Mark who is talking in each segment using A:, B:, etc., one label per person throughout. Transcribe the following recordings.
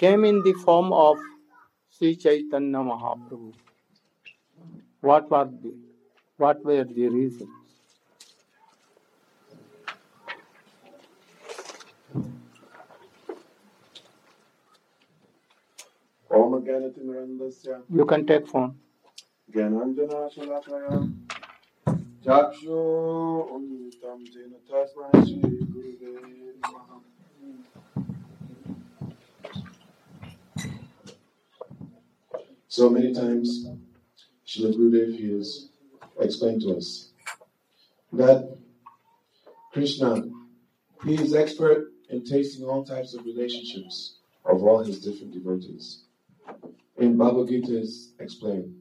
A: came in the form of Sri Chaitanya Mahaprabhu. What were the reasons? You can take phone.
B: So many times, Srila Gurudev has explained to us that Krishna, he is expert in tasting all types of relationships of all his different devotees. In Bhagavad Gita is explained,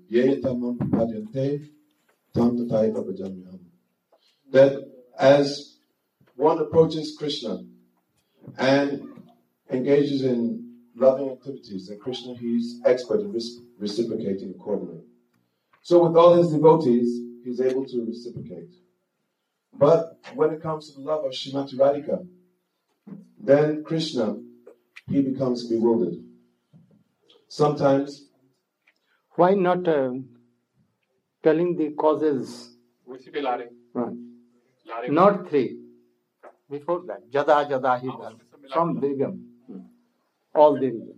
B: that as one approaches Krishna and engages in loving activities, and Krishna, he's expert in reciprocating accordingly. So with all his devotees, he's able to reciprocate. But when it comes to the love of Srimati Radhika, then Krishna, he becomes bewildered. Sometimes...
A: Why not telling the causes? Right. Not three. Before that, Jada Jada Hida. From Brigam. All the reasons.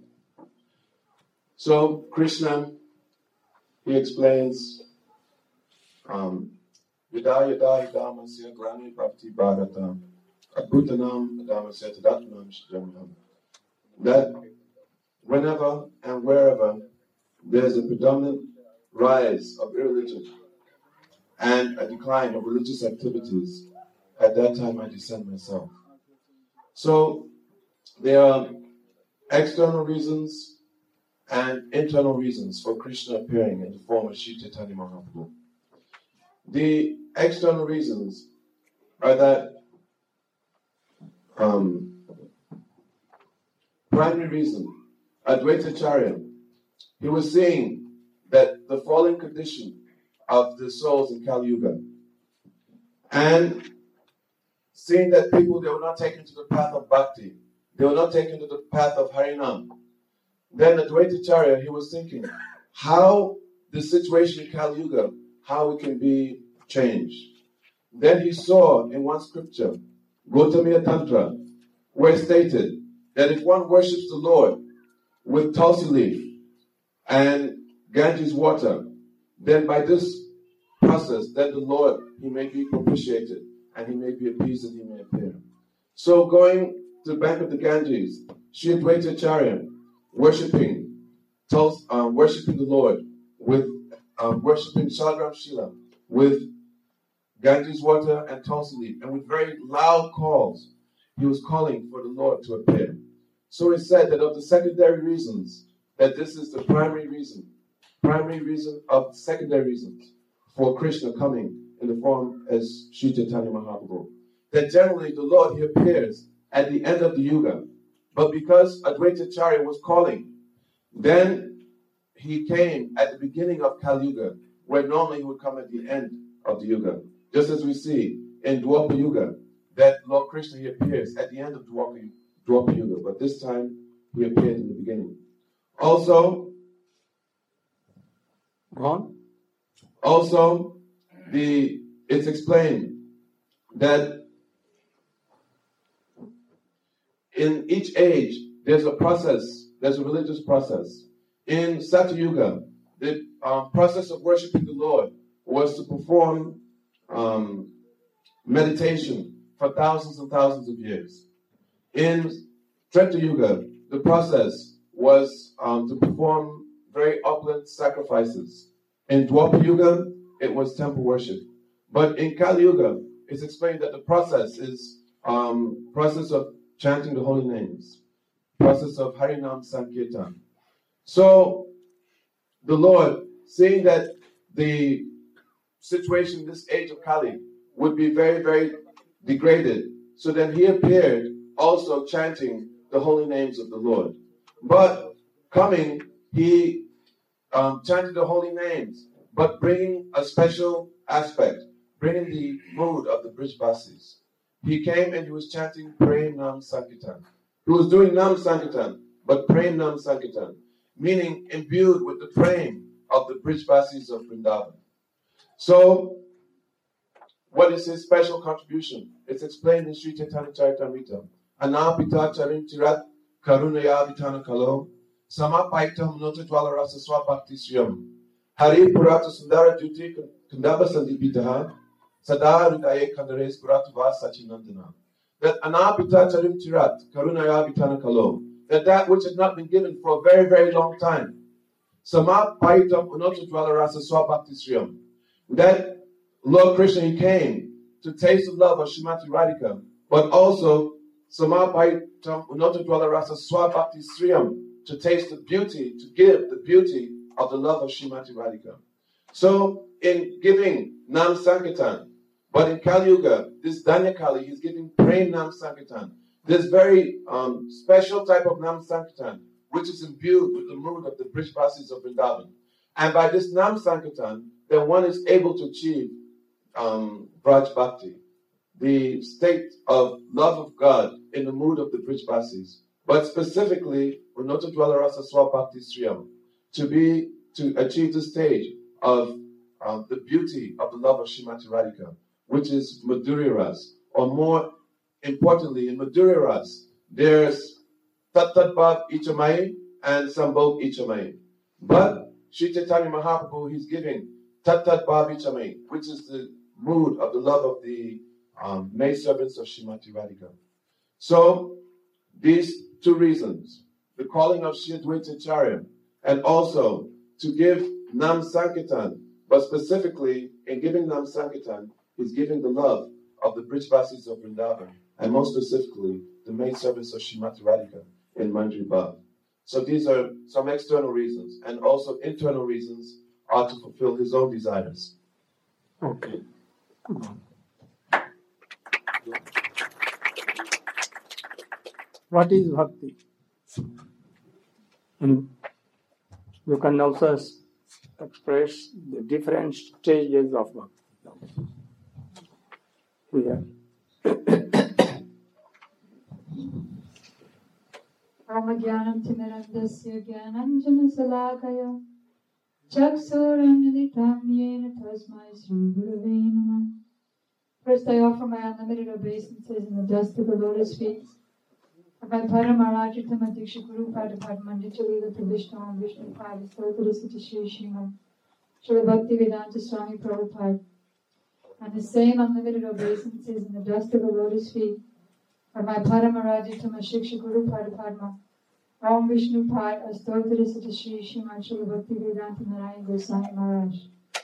B: So Krishna, he explains, Yada Yada Hidamasya Grani Bhakti Bhagatam Adbhutanam Adamasya Tadatmanam Shidamam. That whenever and wherever there's a predominant rise of irreligion and a decline of religious activities, at that time I descend myself. So there are external reasons and internal reasons for Krishna appearing in the form of Sri Chaitanya Mahaprabhu. The external reasons are that primary reason, Advaitacharya, he was seeing that the fallen condition of the souls in Kali Yuga, and seeing that people, they were not taken to the path of bhakti, they were not taken to the path of Harinam. Then Advaitacharya, he was thinking how the situation in Kali Yuga, how it can be changed. Then he saw in one scripture, Gautamiya Tantra, where it stated that if one worships the Lord with tulsi leaf and Ganges water, then by this process, then the Lord, he may be propitiated and he may be appeased and he may appear. So going to the bank of the Ganges, Sri Advaitacharya, worshipping the Lord with worshipping Shalagram Shila with Ganges water and tulsi leaf, and with very loud calls, he was calling for the Lord to appear. So it said that of the secondary reasons, that this is the primary reason of secondary reasons for Krishna coming in the form as Sri Chaitanya Mahaprabhu. That generally the Lord, he appears at the end of the Yuga. But because Advaitacharya was calling, then he came at the beginning of Kali Yuga, where normally he would come at the end of the Yuga. Just as we see in Dwapara Yuga, that Lord Krishna, he appears at the end of Dwapara Yuga, but this time he appeared in the beginning. Also, it's explained that in each age there's a process, there's a religious process. In Satya Yuga, the process of worshiping the Lord was to perform meditation for thousands and thousands of years. In Treta Yuga, the process was to perform very opulent sacrifices. In Dwapara Yuga, it was temple worship. But in Kali Yuga, it's explained that the process is process of chanting the holy names, process of Harinam Sankirtan. So the Lord, seeing that the situation in this age of Kali would be very, very degraded, so then he appeared also chanting the holy names of the Lord. But coming, he chanted the holy names, but bringing a special aspect, bringing the mood of the Brijbasis. He came and he was chanting Prem Nam Sankirtan. He was doing Nam Sankirtan, but Prem Nam Sankirtan, meaning imbued with the prem of the Brijvasis of Vrindavan. So, what is his special contribution? It's explained in Sri Chaitanya Charitamrita. Anapita charin tirat karunaya vitana kalo samapaitam notadwala rasa swabhakti sriyam Hari purata sundara juti kandava sandipitaha sada hridaye kandares puratava sachinandana. That anapita charin tirat karunaya vitana kalo, that which had not been given for a very, very long time. Samapaitam notadwala rasa swabhakti sriyam. That Lord Krishna, he came to taste the love of Srimati Radhika, but also Samapaitam Unotadwala Rasa Swabhakti Sriyam, to taste the beauty, to give the beauty of the love of Srimati Radhika. So, in giving Nam Sankirtan, but in Kali Yuga, this Danyakali, he's giving Prem Nam Sankirtan, this very special type of Nam Sankirtan, which is imbued with the mood of the Brijvasis of Vrindavan. And by this Nam Sankirtan, then one is able to achieve Braj Bhakti, the state of love of God in the mood of the Brijvasis, but specifically Unotadwala Rasa Swabhakti Sriyam, to achieve the stage of the beauty of the love of Srimati Radhika, which is Madhurya Ras, or more importantly, in Madhurya Ras, there's Tat Tat Bhav Ichamai and Sambhog Ichamai. But Sri Chaitanya Mahaprabhu, he's giving Tat Tat Bhav Ichamai, which is the mood of the love of the maidservants of Srimati Radhika. So, these two reasons, the calling of Sri Advaita Acharya, and also to give Nam Sankirtan, but specifically in giving Nam Sankirtan, he's giving the love of the Brijvasis of Vrindavan, and most specifically, the maidservants of Srimati Radhika in Manjari Bhav. So these are some external reasons, and also internal reasons are to fulfill his own desires.
A: Okay. What is bhakti? And you can also express the different stages of bhakti. Here.
C: Jnanam Timirandasya Jnananjana Salakaya Chaksuranilitam Yena Tasmai Sri Gurave Namah. First, I offer my unlimited obeisances in the dust of the lotus feet of my Paramarajitam Adiksha Guru Padapadmandi Chalila Vishnu and Vishnu Pada Sotarasita Shri Sriman Srila Bhakti Vedanta Swami Prabhupada, and the same unlimited obeisances in the dust of the lotus feet of my Paramarajitam Shiksha Guru Padapadma Om Vishnu Pad Astotarasita Shri Sriman Srila Bhakti Vedanta Narayan Goswami Maharaj.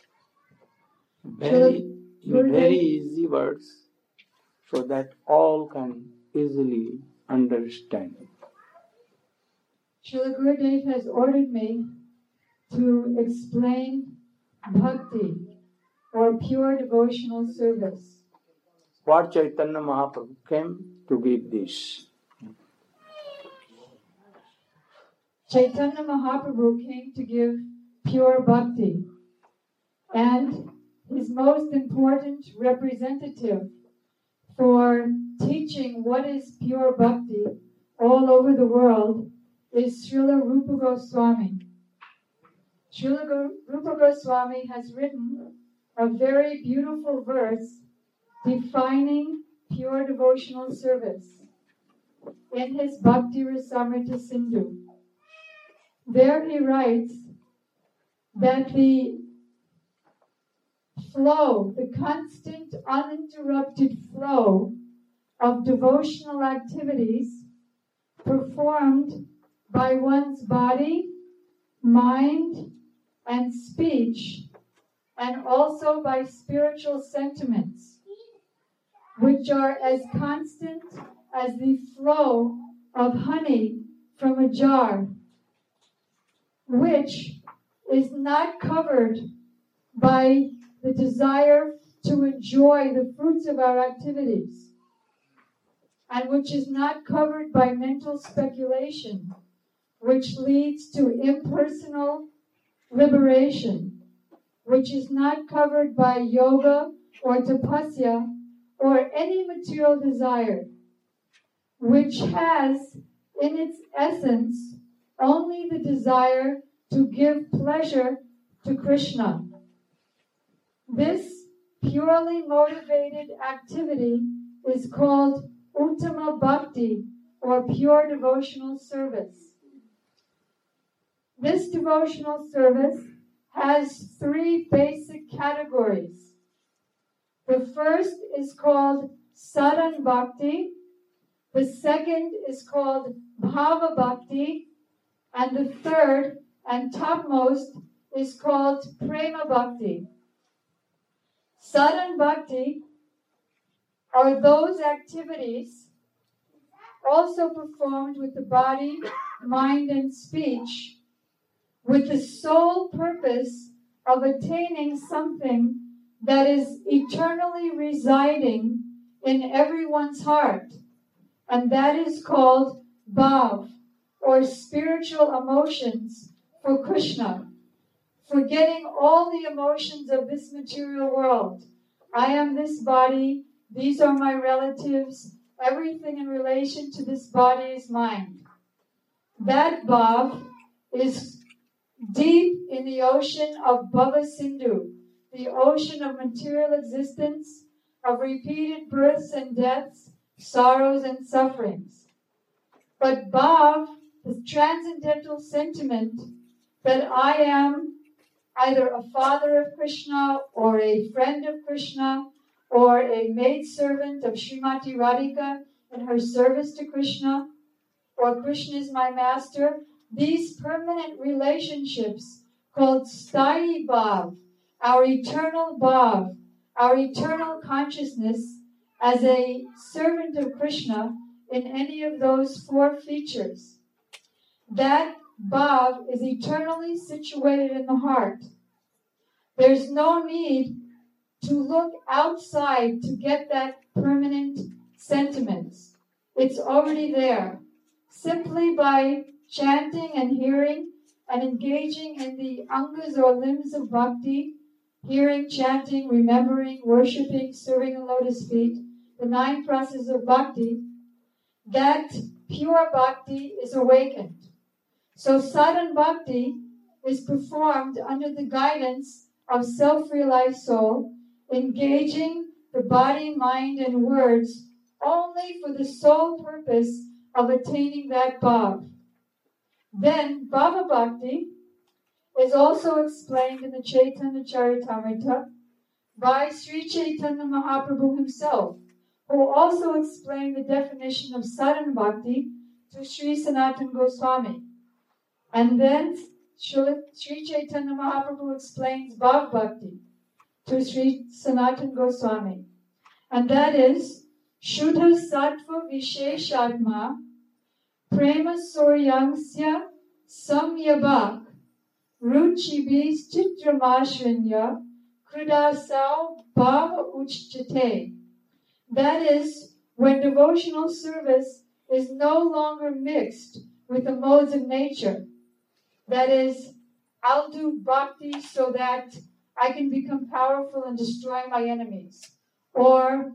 A: Very easy words, so that all can easily understand.
C: Srila Gurudev has ordered me to explain bhakti, or pure devotional service.
A: What Chaitanya Mahaprabhu came to give this?
C: Chaitanya Mahaprabhu came to give pure bhakti, and his most important representative for teaching what is pure bhakti all over the world is Srila Rupa Goswami. Srila Rupa Goswami has written a very beautiful verse defining pure devotional service in his Bhakti Rasamrita Sindhu. There he writes that the flow, the constant, uninterrupted flow of devotional activities performed by one's body, mind, and speech, and also by spiritual sentiments, which are as constant as the flow of honey from a jar, which is not covered by the desire to enjoy the fruits of our activities, and which is not covered by mental speculation, which leads to impersonal liberation, which is not covered by yoga or tapasya or any material desire, which has in its essence only the desire to give pleasure to Krishna. This purely motivated activity is called Uttama Bhakti, or pure devotional service. This devotional service has three basic categories. The first is called Sadhan Bhakti, the second is called Bhava Bhakti, and the third and topmost is called Prema Bhakti. Sadhan Bhakti are those activities also performed with the body, mind, and speech, with the sole purpose of attaining something that is eternally residing in everyone's heart, and that is called bhav, or spiritual emotions for Krishna, forgetting all the emotions of this material world. I am this body, these are my relatives, everything in relation to this body is mine. That bhav is deep in the ocean of Bhava Sindhu, the ocean of material existence, of repeated births and deaths, sorrows and sufferings. But bhav, the transcendental sentiment that I am either a father of Krishna or a friend of Krishna or a maidservant of Srimati Radhika in her service to Krishna, or Krishna is my master, these permanent relationships called Sthayi Bhav, our eternal Bhav, our eternal consciousness as a servant of Krishna in any of those four features. That Bhav is eternally situated in the heart. There's no need to look outside to get that permanent sentiments. It's already there. Simply by chanting and hearing and engaging in the angas or limbs of bhakti, hearing, chanting, remembering, worshipping, serving in lotus feet, the 9 processes of bhakti, that pure bhakti is awakened. So sadhan bhakti is performed under the guidance of self-realized soul, engaging the body, mind, and words only for the sole purpose of attaining that bhav. Then Bhava Bhakti is also explained in the Chaitanya Charitamrita by Sri Chaitanya Mahaprabhu himself, who also explained the definition of Sadhan Bhakti to Sri Sanatana Goswami. And then Sri Chaitanya Mahaprabhu explains Bhava Bhakti to Sri Sanatana Goswami. And that is Shuddha Sattva Visheshatma Prema Suryangsya Samyabhak Ruchibis Chitramashrinya Kridasau Bhava Uchchate. That is, when devotional service is no longer mixed with the modes of nature. That is, I'll do bhakti so that I can become powerful and destroy my enemies. Or,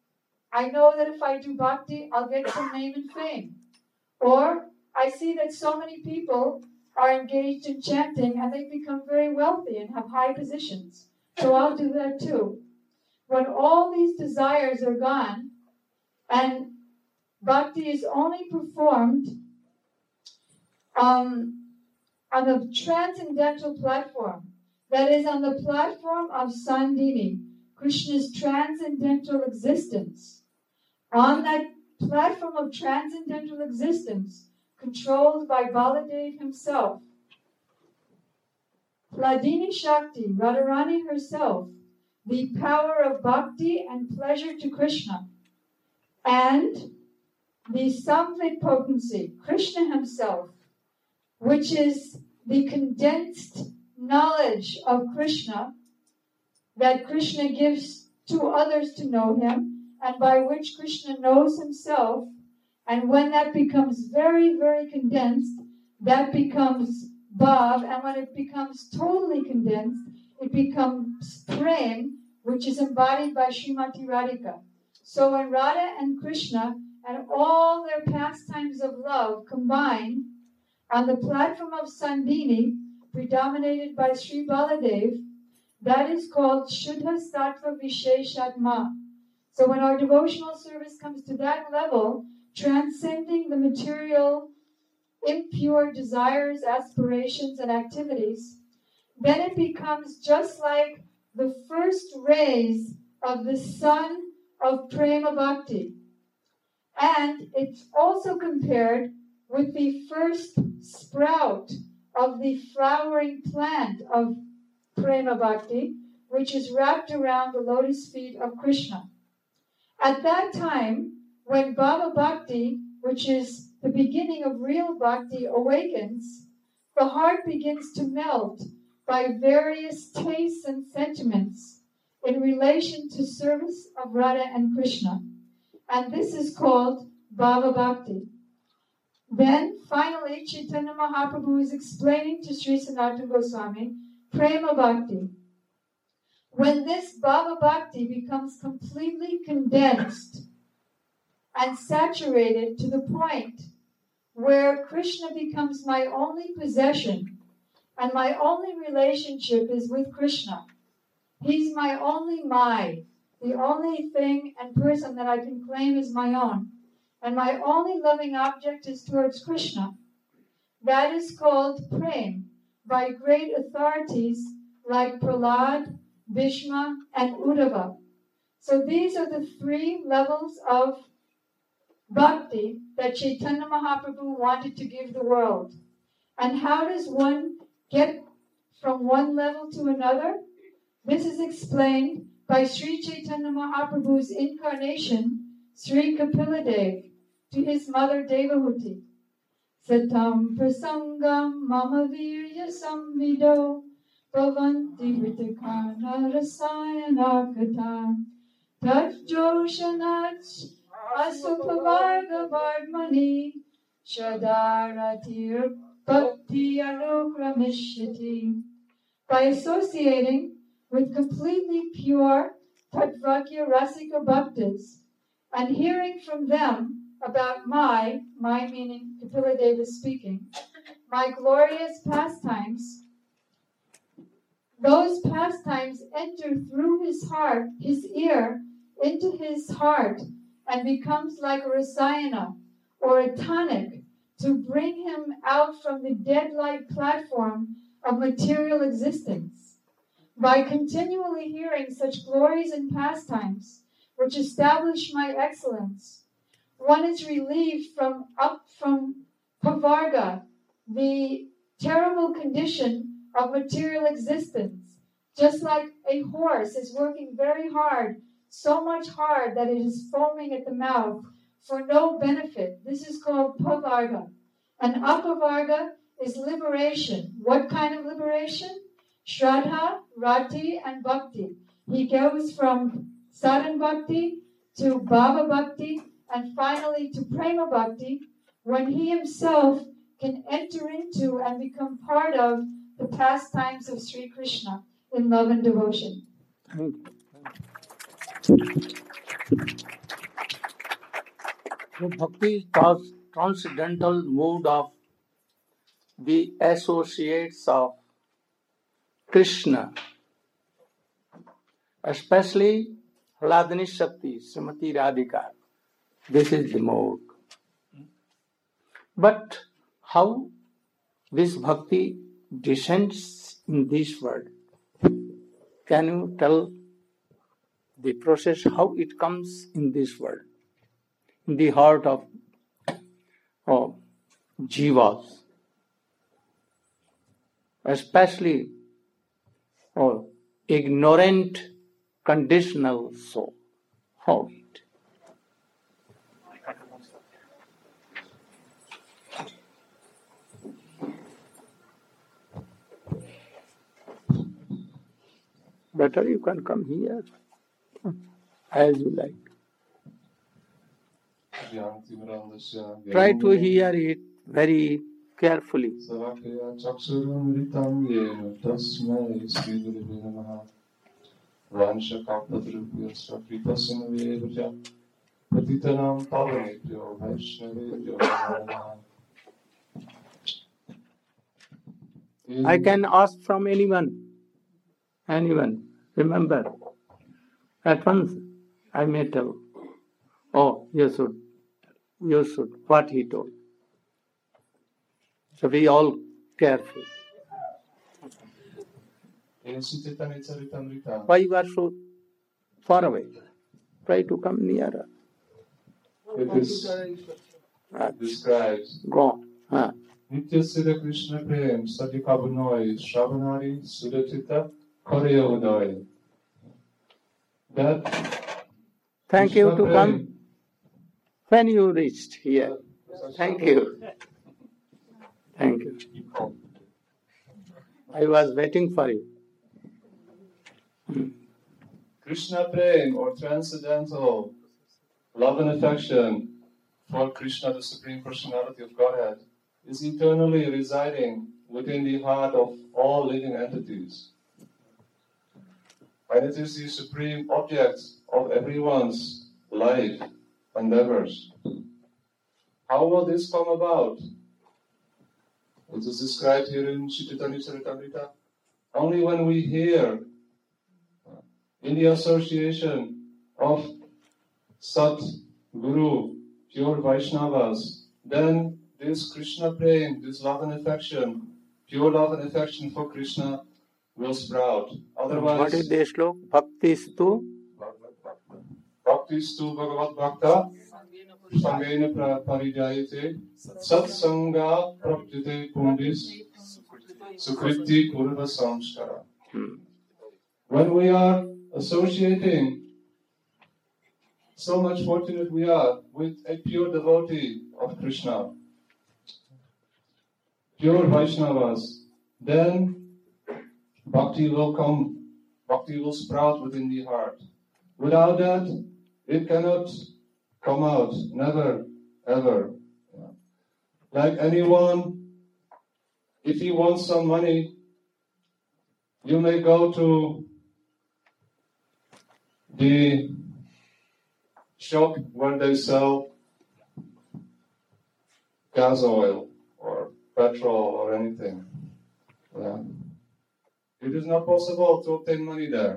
C: I know that if I do bhakti, I'll get some name and fame. Or, I see that so many people are engaged in chanting and they become very wealthy and have high positions. So I'll do that too. When all these desires are gone and bhakti is only performed on the transcendental platform, that is on the platform of Sandini, Krishna's transcendental existence. On that platform of transcendental existence, controlled by Baladev himself, Hladini Shakti, Radharani herself, the power of bhakti and pleasure to Krishna, and the Samvit potency, Krishna himself, which is the condensed knowledge of Krishna that Krishna gives to others to know him, and by which Krishna knows himself. And when that becomes very, very condensed, that becomes bhav, and when it becomes totally condensed, it becomes prem, which is embodied by Srimati Radhika. So when Radha and Krishna and all their pastimes of love combined on the platform of Sandini, predominated by Sri Baladev, that is called Shuddha Sattva Visheshatma. So when our devotional service comes to that level, transcending the material, impure desires, aspirations, and activities, then it becomes just like the first rays of the sun of Prema Bhakti. And it's also compared with the first sprout of the flowering plant of Prema Bhakti, which is wrapped around the lotus feet of Krishna. At that time, when Bhava Bhakti, which is the beginning of real bhakti, awakens, the heart begins to melt by various tastes and sentiments in relation to service of Radha and Krishna. And this is called Bhava Bhakti. Then, finally, Chaitanya Mahaprabhu is explaining to Sri Sanatana Goswami Prema Bhakti. When this Bhava Bhakti becomes completely condensed and saturated to the point where Krishna becomes my only possession and my only relationship is with Krishna. He's my only the only thing and person that I can claim as my own. And my only loving object is towards Krishna. That is called Prem by great authorities like Prahlad, Bhishma, and Uddhava. So these are the three levels of bhakti that Chaitanya Mahaprabhu wanted to give the world. And how does one get from one level to another? This is explained by Sri Chaitanya Mahaprabhu's incarnation, Sri Kapiladev, to his mother Devahuti. Satam prasangam mama virya samvido bhavanti vitakana rasayana kata tatjoshanach asupavarga vardmani shadaratir bhakti anukramishati. By associating with completely pure Tatvakya Rasika Bhaktas and hearing from them about my meaning Kapiladeva speaking, my glorious pastimes, those pastimes enter through his heart, his ear, into his heart and becomes like a rasayana or a tonic to bring him out from the dead-like platform of material existence. By continually hearing such glories and pastimes, which establish my excellence, one is relieved from pavarga, the terrible condition of material existence. Just like a horse is working very hard, so much hard that it is foaming at the mouth for no benefit. This is called pavarga. And apavarga is liberation. What kind of liberation? Shraddha, Rati, and Bhakti. He goes from Sadhan Bhakti to Bhava Bhakti and finally to Prema Bhakti when he himself can enter into and become part of the pastimes of Sri Krishna in love and devotion.
A: Thank you. So bhakti is the transcendental mood of the associates of Krishna, especially Hladini Shakti, Srimati Radhika. This is the mode. But how this bhakti descends in this world? Can you tell the process how it comes in this world? In the heart of jivas, especially ignorant conditional soul. How it? Better you can come here, as you like. Try to hear it very carefully.
D: Patitanam Pavanebhyo Vaishnavebhyo Namo Namaha.
A: I can ask from anyone. Remember, at once I may tell, oh, you should, what he told. So be all careful.
D: In Sri Chaitanya Charitamrita,
A: Why you are so far away? Try to come nearer.
D: it is described,
A: Go on.
D: Nitya Siddha Krishna Prem Sadikabunoi Shravanari Sudachita Korea Udoi. That
A: Thank you
D: Krishna
A: to come
D: Prem,
A: when you reached here. Thank you. Thank you. I was waiting for you.
D: Krishna Prem or transcendental love and affection for Krishna, the Supreme Personality of Godhead, is eternally residing within the heart of all living entities. And it is the supreme object of everyone's life endeavors. How will this come about? It is described here in Sri Chaitanya Charitamrita. Only when we hear in the association of Sat Guru, pure Vaishnavas, then this Krishna Prem, this love and affection, pure love and affection for Krishna will sprout. Otherwise,
A: What is the slok? Bhaktistu
D: Bhaktistu Bhagavat Bhakta Sangena Parijayate Satsanga Prapjate Pundis Sukriti Purva Samskara. When we are associating, so much fortunate we are with a pure devotee of Krishna, pure Vaishnavas, then bhakti will come, bhakti will sprout within the heart. Without that, it cannot come out, never, ever. Like anyone, if he wants some money, you may go to the shop where they sell gas oil or petrol or anything. Yeah. It is not possible to obtain money there.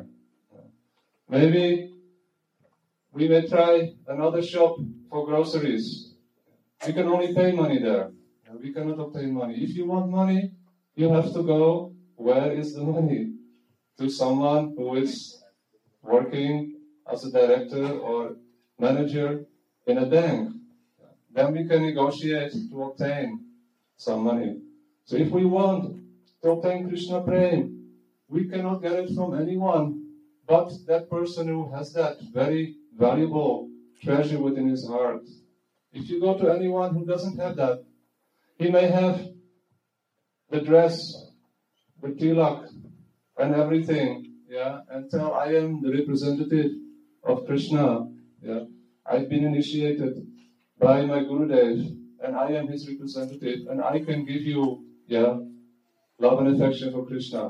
D: Maybe we may try another shop for groceries. We can only pay money there. We cannot obtain money. If you want money, you have to go, where is the money? To someone who is working as a director or manager in a bank. Then we can negotiate to obtain some money. So if we want to obtain Krishna Prem, we cannot get it from anyone but that person who has that very valuable treasure within his heart. If you go to anyone who doesn't have that, he may have the dress, the tilak, and everything, and tell, I am the representative of Krishna, I've been initiated by my Gurudev, and I am his representative, and I can give you, love and affection for Krishna.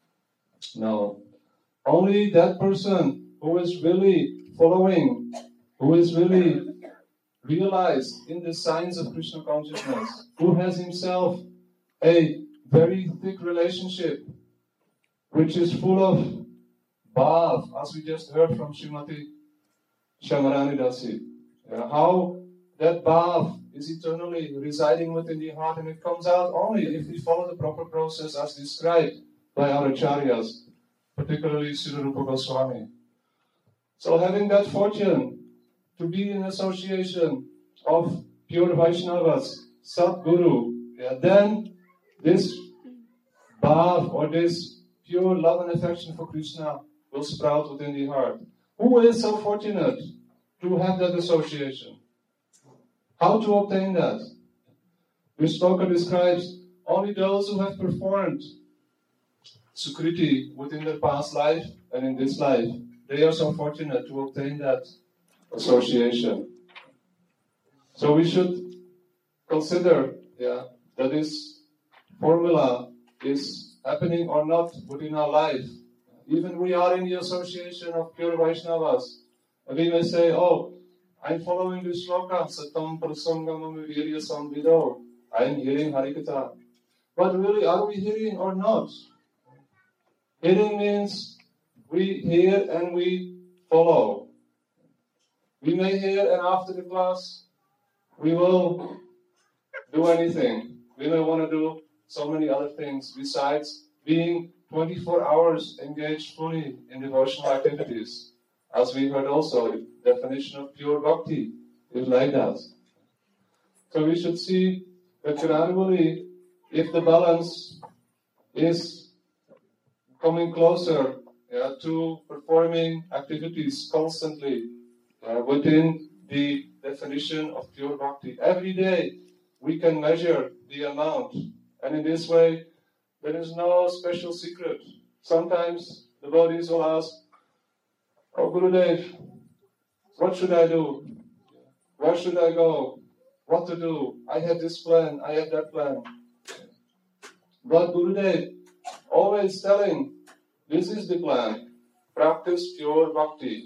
D: No. Only that person who is really following, who is really realized in the signs of Krishna consciousness, who has himself a very thick relationship, which is full of bhav, as we just heard from Srimati Shamarani Dasi. How that bhav is eternally residing within the heart, and it comes out only if we follow the proper process as described by our acharyas, particularly Srila Rupa Goswami. So having that fortune to be in association of pure Vaishnavas, Sadguru, then this bhav or this pure love and affection for Krishna will sprout within the heart. Who is so fortunate to have that association? How to obtain that? This sloka describes only those who have performed Sukriti within their past life and in this life. They are so fortunate to obtain that association. So we should consider that this formula is happening or not within our life. Even we are in the association of pure Vaishnavas. And we may say, I'm following the shloka, Satam Prasangamam Virya Samvido. I'm hearing Harikatha. But really, are we hearing or not? Hearing means we hear and we follow. We may hear and after the class, we will do anything. We may want to do so many other things besides being 24 hours engaged fully in devotional activities. As we heard also, the definition of pure bhakti is like that. So we should see that gradually, if the balance is coming closer to performing activities constantly within the definition of pure bhakti, every day we can measure the amount. And in this way, there is no special secret. Sometimes the devotees will ask, "Oh, Gurudev, what should I do? Where should I go? What to do? I have this plan, I have that plan." But Gurudev always telling, this is the plan. Practice pure bhakti.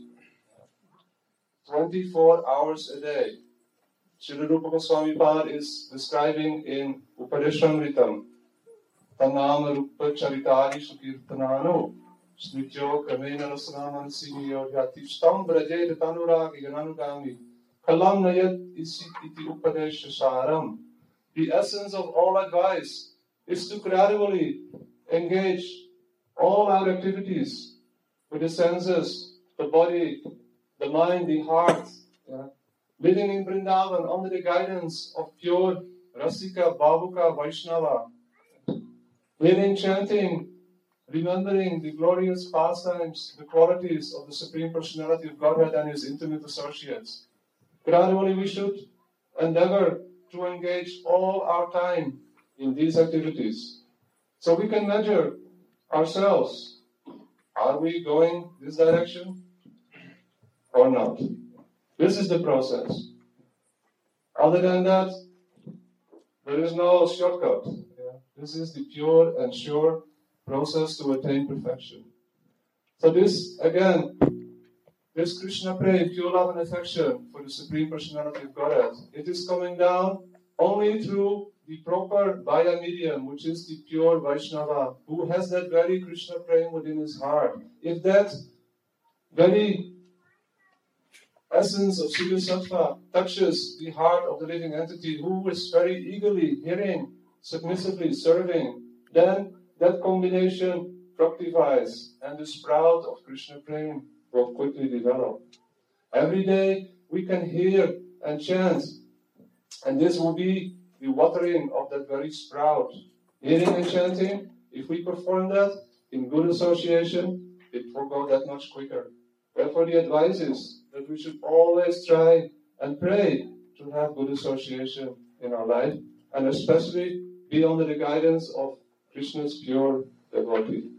D: 24 hours a day. Srila Rupa Goswami Pad is describing in Upadeshamritam, Tanam Rupa Charitari Sukirtanano, Snityo Kamena Rasanaman Siniyo Yatishtam Braje Tanuragi Gananugami, Kalam Nayat Iti Upadesha Saram. The essence of all advice is to gradually engage all our activities with the senses, the body, the mind, the heart, living in Vrindavan under the guidance of pure Rasika, Bhavuka, Vaishnava, living, chanting, remembering the glorious pastimes, the qualities of the Supreme Personality of Godhead and His intimate associates. Gradually we should endeavor to engage all our time in these activities. So we can measure ourselves. Are we going this direction or not? This is the process. Other than that, there is no shortcut. This is the pure and sure process to attain perfection. So this, again, this Krishna Prem, pure love and affection for the Supreme Personality of Godhead, it is coming down only through the proper Vaya medium, which is the pure Vaishnava, who has that very Krishna Prem within his heart. If that very essence of Siddha Sattva touches the heart of the living entity, who is very eagerly hearing, submissively serving, then that combination fructifies, and the sprout of Krishna Prem will quickly develop. Every day we can hear and chant, and this will be the watering of that very sprout. Hearing and chanting, if we perform that in good association, it will go that much quicker. Therefore the advice is that we should always try and pray to have good association in our life, and especially be under the guidance of Krishna's pure devotee.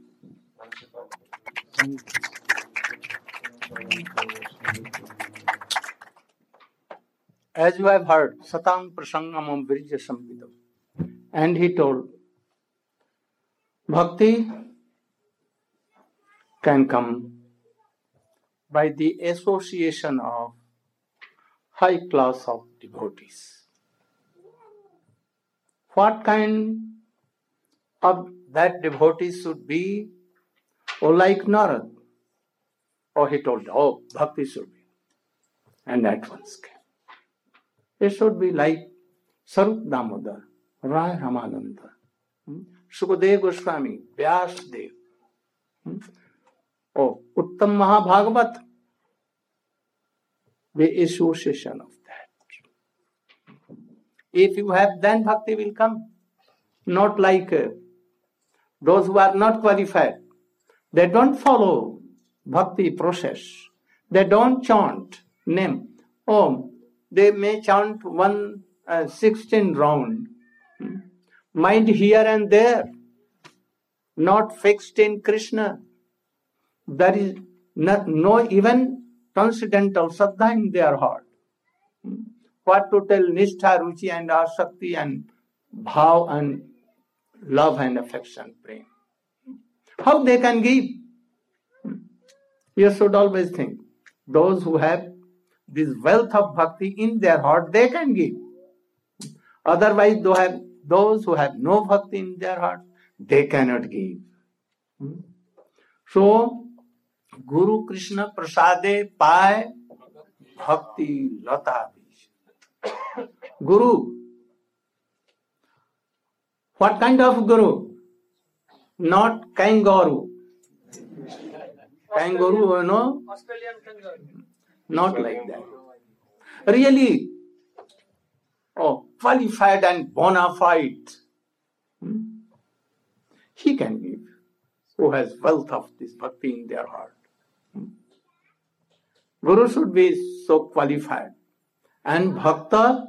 A: As you have heard, Satang Prasangamam Virja Samvidam. And he told, Bhakti can come by the association of high class of devotees. What kind of that devotees should be? Oh, like Narad. Oh, he told, oh, Bhakti should be. And at once came. It should be like Sarup Damodar, Rai Ramananda, Sukadev Goswami, Vyas Dev, oh, Uttam Mahabhagavat, the association of that. If you have, then Bhakti will come. Not like those who are not qualified. They don't follow Bhakti process. They don't chant name. Oh, they may chant 116 round. Mind here and there. Not fixed in Krishna. There is no even transcendental Saddha in their heart. What to tell Nishtha, Ruchi and Asakti and Bhav and love and affection, prem. How they can give? You should always think, those who have this wealth of bhakti in their heart, they can give. Otherwise, those who have no bhakti in their heart, they cannot give. So, Guru Krishna Prasade Pai Bhakti Lata Bij. Guru. What kind of Guru? Not kangaroo. Kangaroo, no?
E: Australian kangaroo.
A: Not like that. Really, qualified and bona fide. He can give. Who has wealth of this bhakti in their heart. Guru should be so qualified. And bhakta,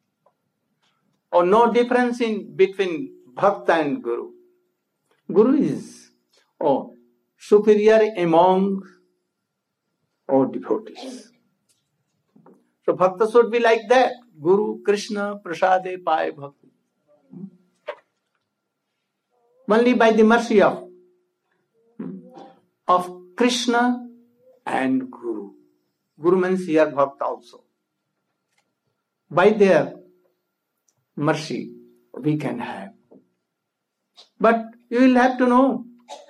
A: no difference between bhakta and guru. Guru is superior among devotees. So bhakta should be like that. Guru Krishna Prasade Pai Bhakti. Only by the mercy of Krishna and Guru. Guru means here Bhakta also. By their mercy we can have. But you will have to know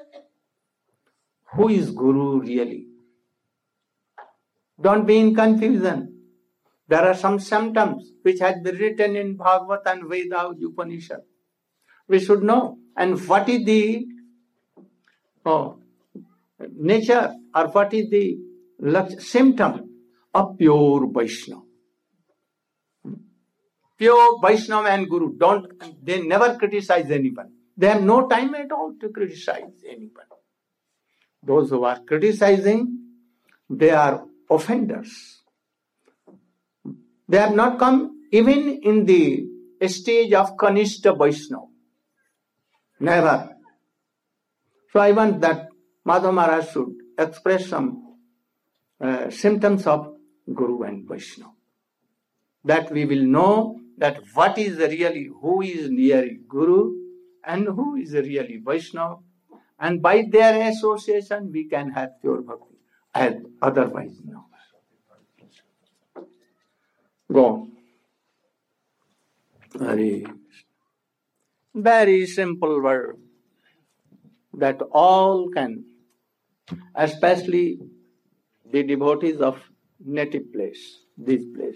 A: who is Guru really. Don't be in confusion. There are some symptoms which had been written in Bhagavad and Veda Upanishad. We should know. And what is the nature or what is the symptom of pure Vaishnava? Pure Vaishnava and Guru, they never criticize anyone. They have no time at all to criticize anyone. Those who are criticizing, they are offenders. They have not come even in the stage of Kanishta Vaishnava. Never. So I want that Madhava Maharaj should express some symptoms of Guru and Vaishnava. That we will know that what is really, who is really Guru and who is really Vaishnava. And by their association we can have pure bhakti. As otherwise no. Go on. Very simple word that all can, especially the devotees of native place, this place.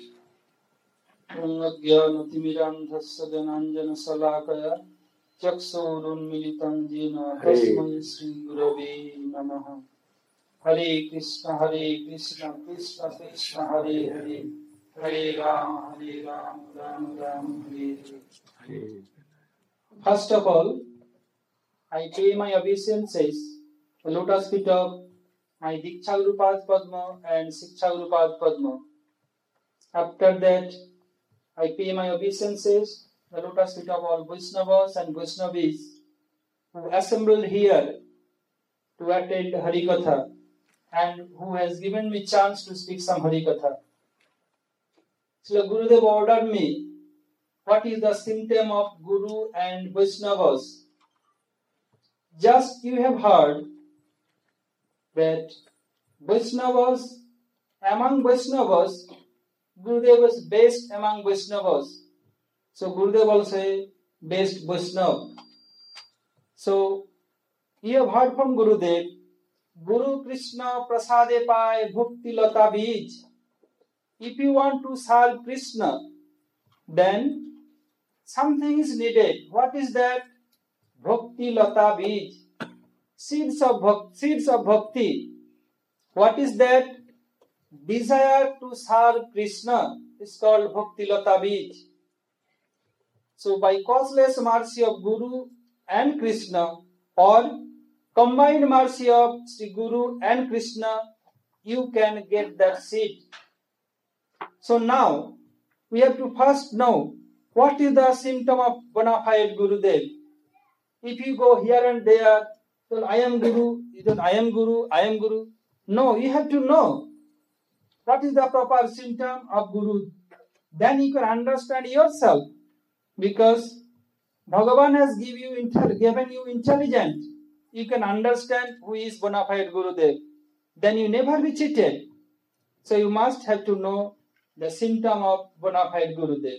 E: Hare Krishna, Krishna Krishna, Hare Hare. Hare Rama, Rama Rama, Hare Hare. First of all, I pay my obeisances, the lotus feet of my Diksha Gurupad Padma and Siksha Gurupad Padma. After that, I pay my obeisances, the lotus feet of all Vaishnavas and Vaishnavis who assembled here to attend Harikatha and who has given me chance to speak some Harikatha. So Gurudev ordered me, what is the symptom of Guru and Vaishnavas? Just you have heard that Vaishnavas, among Vaishnavas, Gurudev was best among Vaishnavas. So Gurudev also best Vaishnava. So you have heard from Gurudev, Guru Krishna Prasade Pai Bhakti Lata Bij. If you want to serve Krishna, then something is needed. What is that? Bhakti Lata Bij. Seeds of bhakti. What is that? Desire to serve Krishna is called Bhakti Lata Bij. So by causeless mercy of Guru and Krishna, or combined mercy of Sri Guru and Krishna, you can get that seed. So now, we have to first know what is the symptom of bona fide Gurudev. If you go here and there, well, I am Guru, I am Guru, I am Guru. No, you have to know what is the proper symptom of Guru. Then you can understand yourself. Because Bhagavan has given you intelligence. You can understand who is bona fide Gurudev. Then you never be cheated. So you must have to know the symptom of bona fide Gurudev.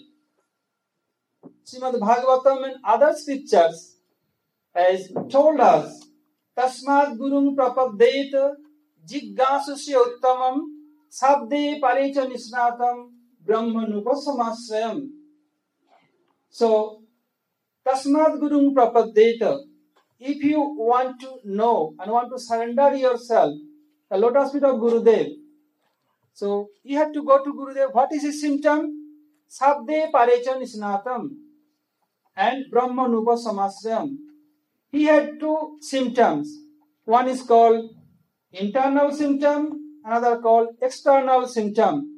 E: Srimad Bhagavatam and other scriptures has told us, Tasmad Gurung Prapaddeta Jiggasusya Uttamam Sabde Parecha Nisnatam Brahmanupasamasrayam. So, Tasmad Gurung Prapaddeta, if you want to know and want to surrender yourself, the lotus feet of Gurudev, so you have to go to Gurudev. What is his symptom? Sabde Parecha Nisnatam and Brahmanupasamasrayam. He had two symptoms. One is called internal symptom, another called external symptom.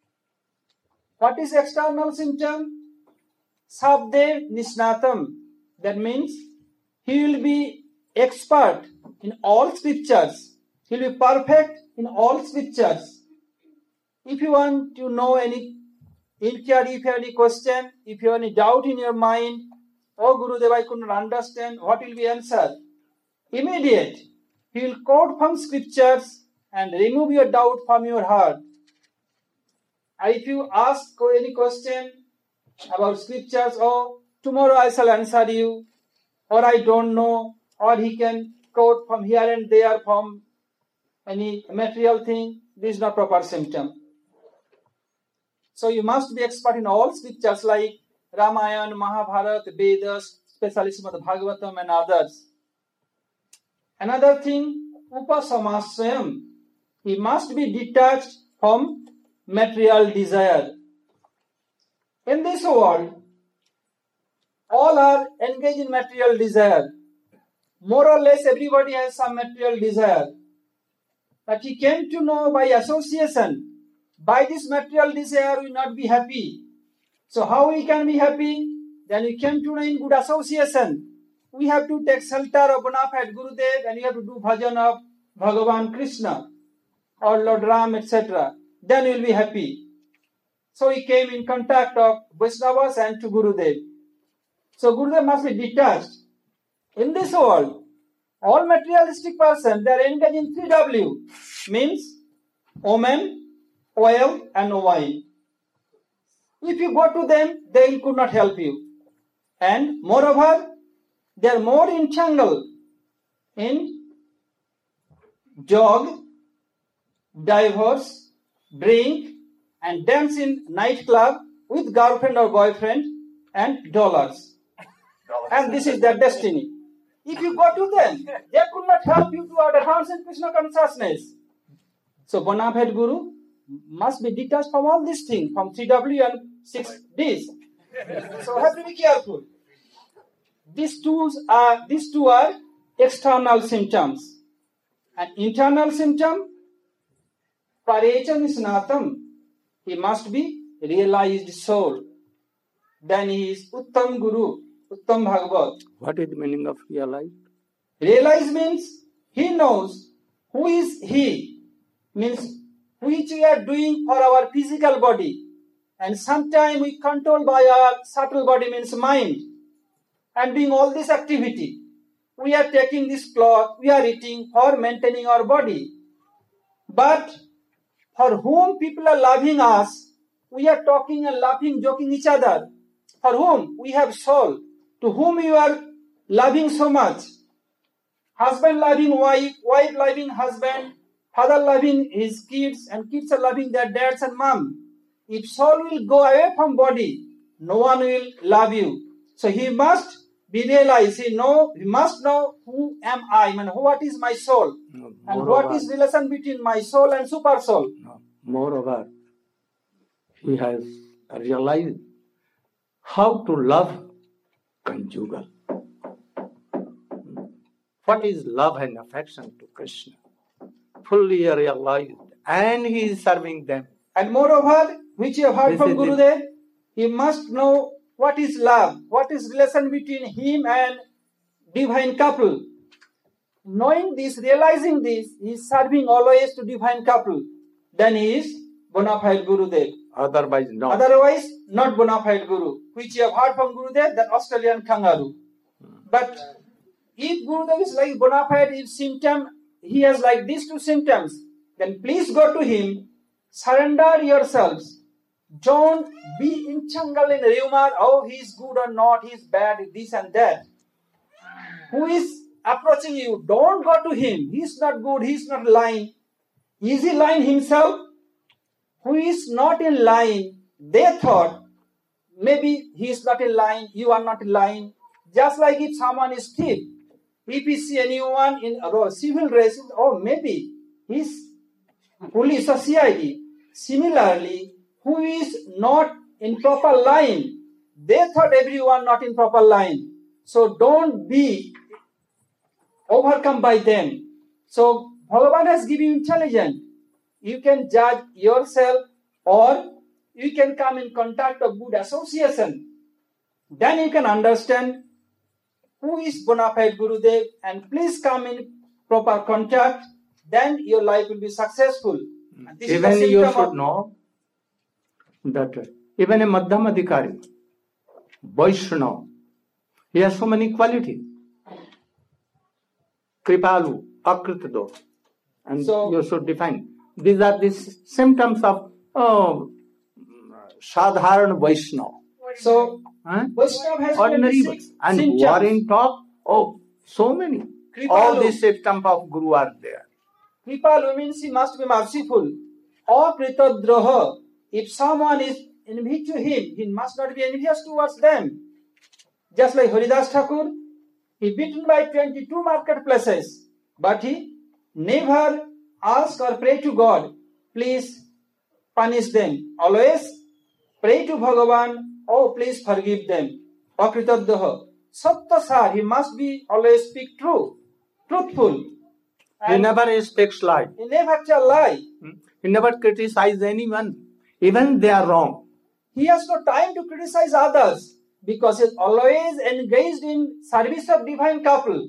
E: What is external symptom? Sabde Nisnatam. That means he will be expert in all scriptures. He will be perfect in all scriptures. If you want to know any inquiry, if you have any question, if you have any doubt in your mind, oh Gurudev, I could not understand, what will be answered? Immediate. He will quote from scriptures and remove your doubt from your heart. If you ask any question about scriptures, oh, tomorrow I shall answer you, or I don't know, or he can quote from here and there from any material thing, this is not proper symptom. So you must be expert in all scriptures like Ramayana, Mahabharata, Vedas, especially Srimad Bhagavatam and others. Another thing, Upasamasrayam. He must be detached from material desire. In this world, all are engaged in material desire. More or less everybody has some material desire. But he came to know by association, by this material desire we will not be happy. So how we can be happy? Then we came to know in good association. We have to take shelter of bona fide Gurudev and we have to do bhajan of Bhagavan Krishna or Lord Ram, etc. Then we will be happy. So he came in contact of Vaishnavas and to Gurudev. So Gurudev must be detached. In this world, all materialistic persons, they are engaged in 3W, means woman, oil and wine. If you go to them, they could not help you. And moreover, they are more entangled in jog, divorce, drink, and dance in nightclub with girlfriend or boyfriend and dollars. And this is their destiny. If you go to them, they could not help you to advance in Krishna consciousness. So bona fide Guru must be detached from all these things, from 3W and 6Ds. So have to be careful. These two are external symptoms. An internal symptom, Parecha Nisnatam. He must be realized soul. Then he is Uttam Guru, Uttam Bhagavat.
A: What is the meaning of realize?
E: Realize means he knows who is he, means which we are doing for our physical body. And sometimes we control by our subtle body, means mind. And doing all this activity. We are taking this cloth, we are eating for maintaining our body. But for whom people are loving us, we are talking and laughing, joking each other. For whom? We have soul. To whom you are loving so much. Husband loving wife, wife loving husband, father loving his kids, and kids are loving their dads and mom. If soul will go away from body, no one will love you. So he must be realized. He must know who am I, what is my soul, and what is relation between my soul and super soul.
A: Moreover, he has realized how to love conjugal. What is love and affection to Krishna? Fully realized, and he is serving them.
E: And moreover, which you have heard from Gurudev, he must know what is love, what is relation between him and divine couple. Knowing this, realizing this, he is serving always to divine couple. Then he is bona fide Gurudev.
A: Otherwise, not.
E: Otherwise, not bona fide Guru. Which you have heard from Gurudev, that Australian kangaroo. But if Gurudev is like bona fide, if symptom, he has like these two symptoms, then please go to him, surrender yourselves, Don't be entangled in rumor, oh, he's good or not, he's bad, this and that. Who is approaching you? Don't go to him. He's not good, he's not lying. Is he lying himself? Who is not in line, they thought, maybe he is not in line, you are not in line. Just like if someone is thief, if you see anyone in a civil race, or maybe he's police or CID. Similarly, who is not in proper line, they thought everyone not in proper line. So don't be overcome by them. So Bhagavan has given you intelligence. You can judge yourself, or you can come in contact of good association. Then you can understand who is bona fide Gurudev, and please come in proper contact. Then your life will be successful.
A: Even you should know that even a Madhyam Adhikari, Vaishnava, he has so many qualities. Kripalu, Akritado. And so, you should define. These are the symptoms of Sadharan Vaishnava.
E: So, Vaishnava has
A: ordinary
E: 26
A: and
E: symptoms.
A: warring talk, so many.
E: Kripalu.
A: All these symptoms of Guru are there.
E: Kripalu means he must be merciful. Or Kritadroha, if someone is envious to him, he must not be envious towards them. Just like Haridas Thakur, he beaten by 22 marketplaces, but he never asked or prayed to God, please punish them. Always pray to Bhagavan, oh please forgive them. Or Kritadroha. Sattasar, he must be always speak truthful.
A: He never speaks lie.
E: He never tell lie.
A: He never criticizes anyone, even they are wrong.
E: He has no time to criticize others because he is always engaged in service of divine couple.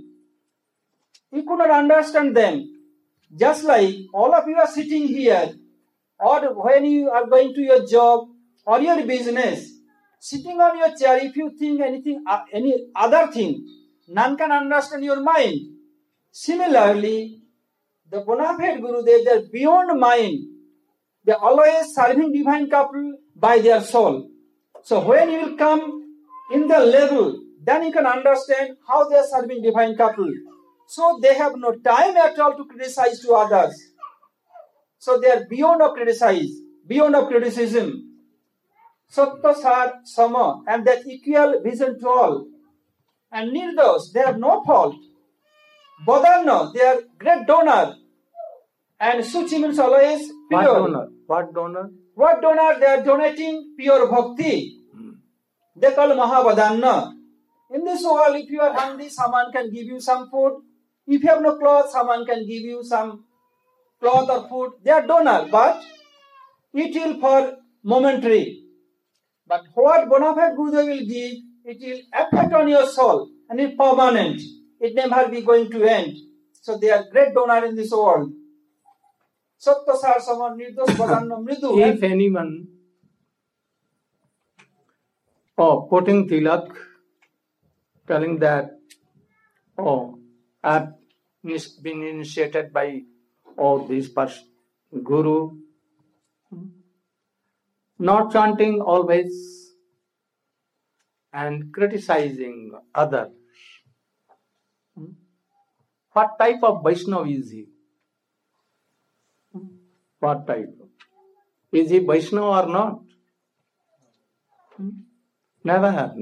E: He could not understand them. Just like all of you are sitting here, or when you are going to your job or your business, sitting on your chair, if you think any other thing, none can understand your mind. Similarly, the bona fide Gurudev, they are beyond mind. They are always serving divine couple by their soul. So when you will come in the level, then you can understand how they are serving divine couple. So they have no time at all to criticize to others. So they are beyond of criticism. Sattasar Sama, and that equal vision to all. And Nirdos, they have no fault. Badarna, they are great donor. And Suchi means always pure.
A: What donor?
E: What donor? They are donating pure bhakti. They call Mahabadanna. In this world, if you are hungry, someone can give you some food. If you have no cloth, someone can give you some cloth or food. They are donor, but it will for momentary. But what bona fide Gurudev will give, it will affect on your soul and it permanent. It never be going to end. So they are great donor in this world. Sattasar Sama Nirdos Badanna Mridu.
A: If anyone putting tilak, telling that I've been initiated by this person, Guru, not chanting always and criticizing others. What type of Vaishnava is he? What type? Is he Vaishnava or not? Never.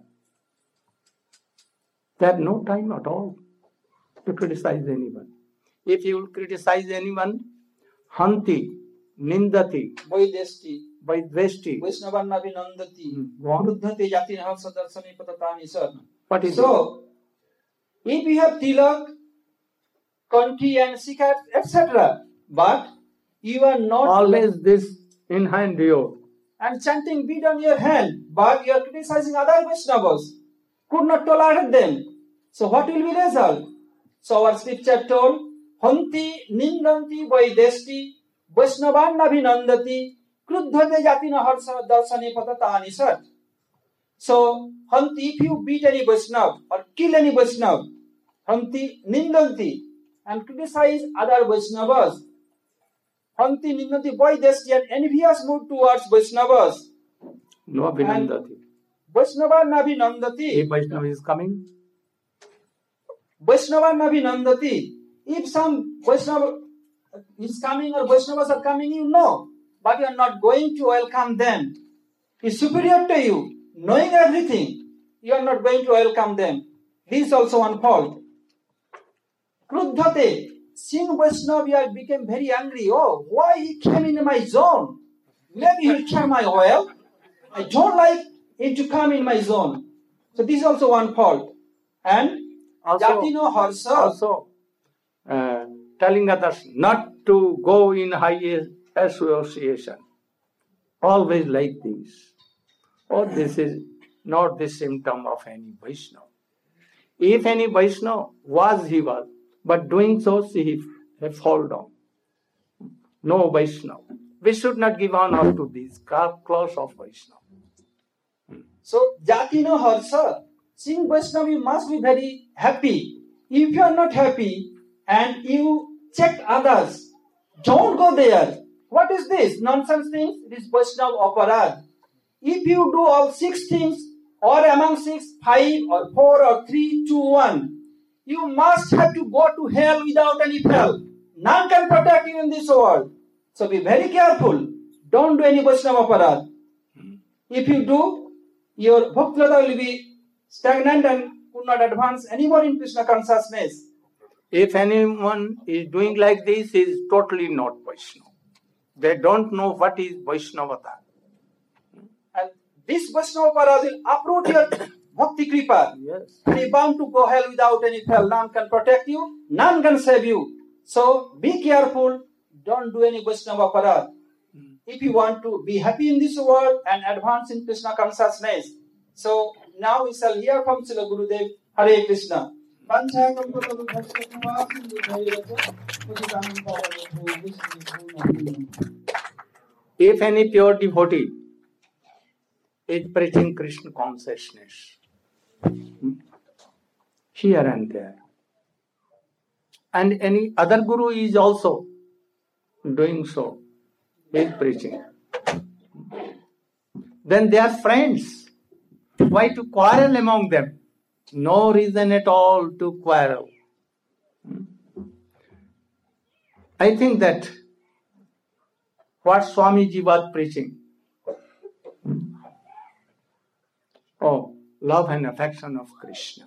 A: They have no time at all to criticize anyone. If you will criticize anyone, Hanti, Nindati, Vaidvesti,
E: Vaishnavanna Vinandati, Vruddhati Jati Nahasa Darsani Patatani Sar.
A: What is
E: So, if you have tilak, kanti and sikat, etc., but you are not
A: always this in hand you.
E: And chanting bead on your hand, but you are criticizing other Vaishnavas, could not tolerate them. So what will be the result? So our scripture told, Hanti Nindanti Vaidesti Vaishnavanna Vinandati Kruddhate Jatina Harsa Darsani Patatani Sat. So Hanti, if you beat any Vaishnav or kill any Vaishnav, Hanti Nindanti, and criticize other Vaishnavas, Hanti Nindati, why there's an envious mood towards Vaishnavas?
A: No Abhinandati.
E: Vaishnava Navi Nandati.
A: A Vaishnava is coming.
E: Vaishnava Navi Nandati. If some Vaishnava is coming or Vaishnavas are coming, you know, but you are not going to welcome them. He is superior to you, knowing everything. You are not going to welcome them. This is also one fault. Kruddhate, seeing Vaishnava became very angry. Oh, why he came in my zone? Maybe he will try my oil. I don't like him to come in my zone. So this is also one fault. And Jatino
A: Also telling others not to go in high association. Always like this. Oh, this is not the symptom of any Vaishnava. If any Vaishnava was, he was. But doing so, he fall down. No Vaishnava. We should not give honor to these class of Vaishnava.
E: So, Jati no Harsa, seeing Vaishnava, you must be very happy. If you are not happy and you check others, don't go there. What is this? Nonsense things? It is Vaishnava aparad. If you do all 6 things, or among 6, 5 or 4 or 3, 2, 1, you must have to go to hell without any help. None can protect you in this world. So be very careful. Don't do any Vaishnava aparad. If you do, your bhakti will be stagnant and could not advance anymore in Krishna consciousness.
A: If anyone is doing like this, he is totally not Vaishnava. They don't know what is Vaishnavata.
E: And this Vaishnava aparad will uproot your bhakti kripa.
A: Yes.
E: And you are bound to go hell without any help. None can protect you. None can save you. So be careful. Don't do any Vaishnava aparad. If you want to be happy in this world and advance in Krishna consciousness. So now we shall hear from Srila Gurudev. Hare Krishna.
A: If any pure devotee is preaching Krishna consciousness, here and there, and any other guru is also doing so, is preaching, then they are friends. Why to quarrel among them? No reason at all to quarrel. I think that what Swamiji was preaching, love and affection of Krishna.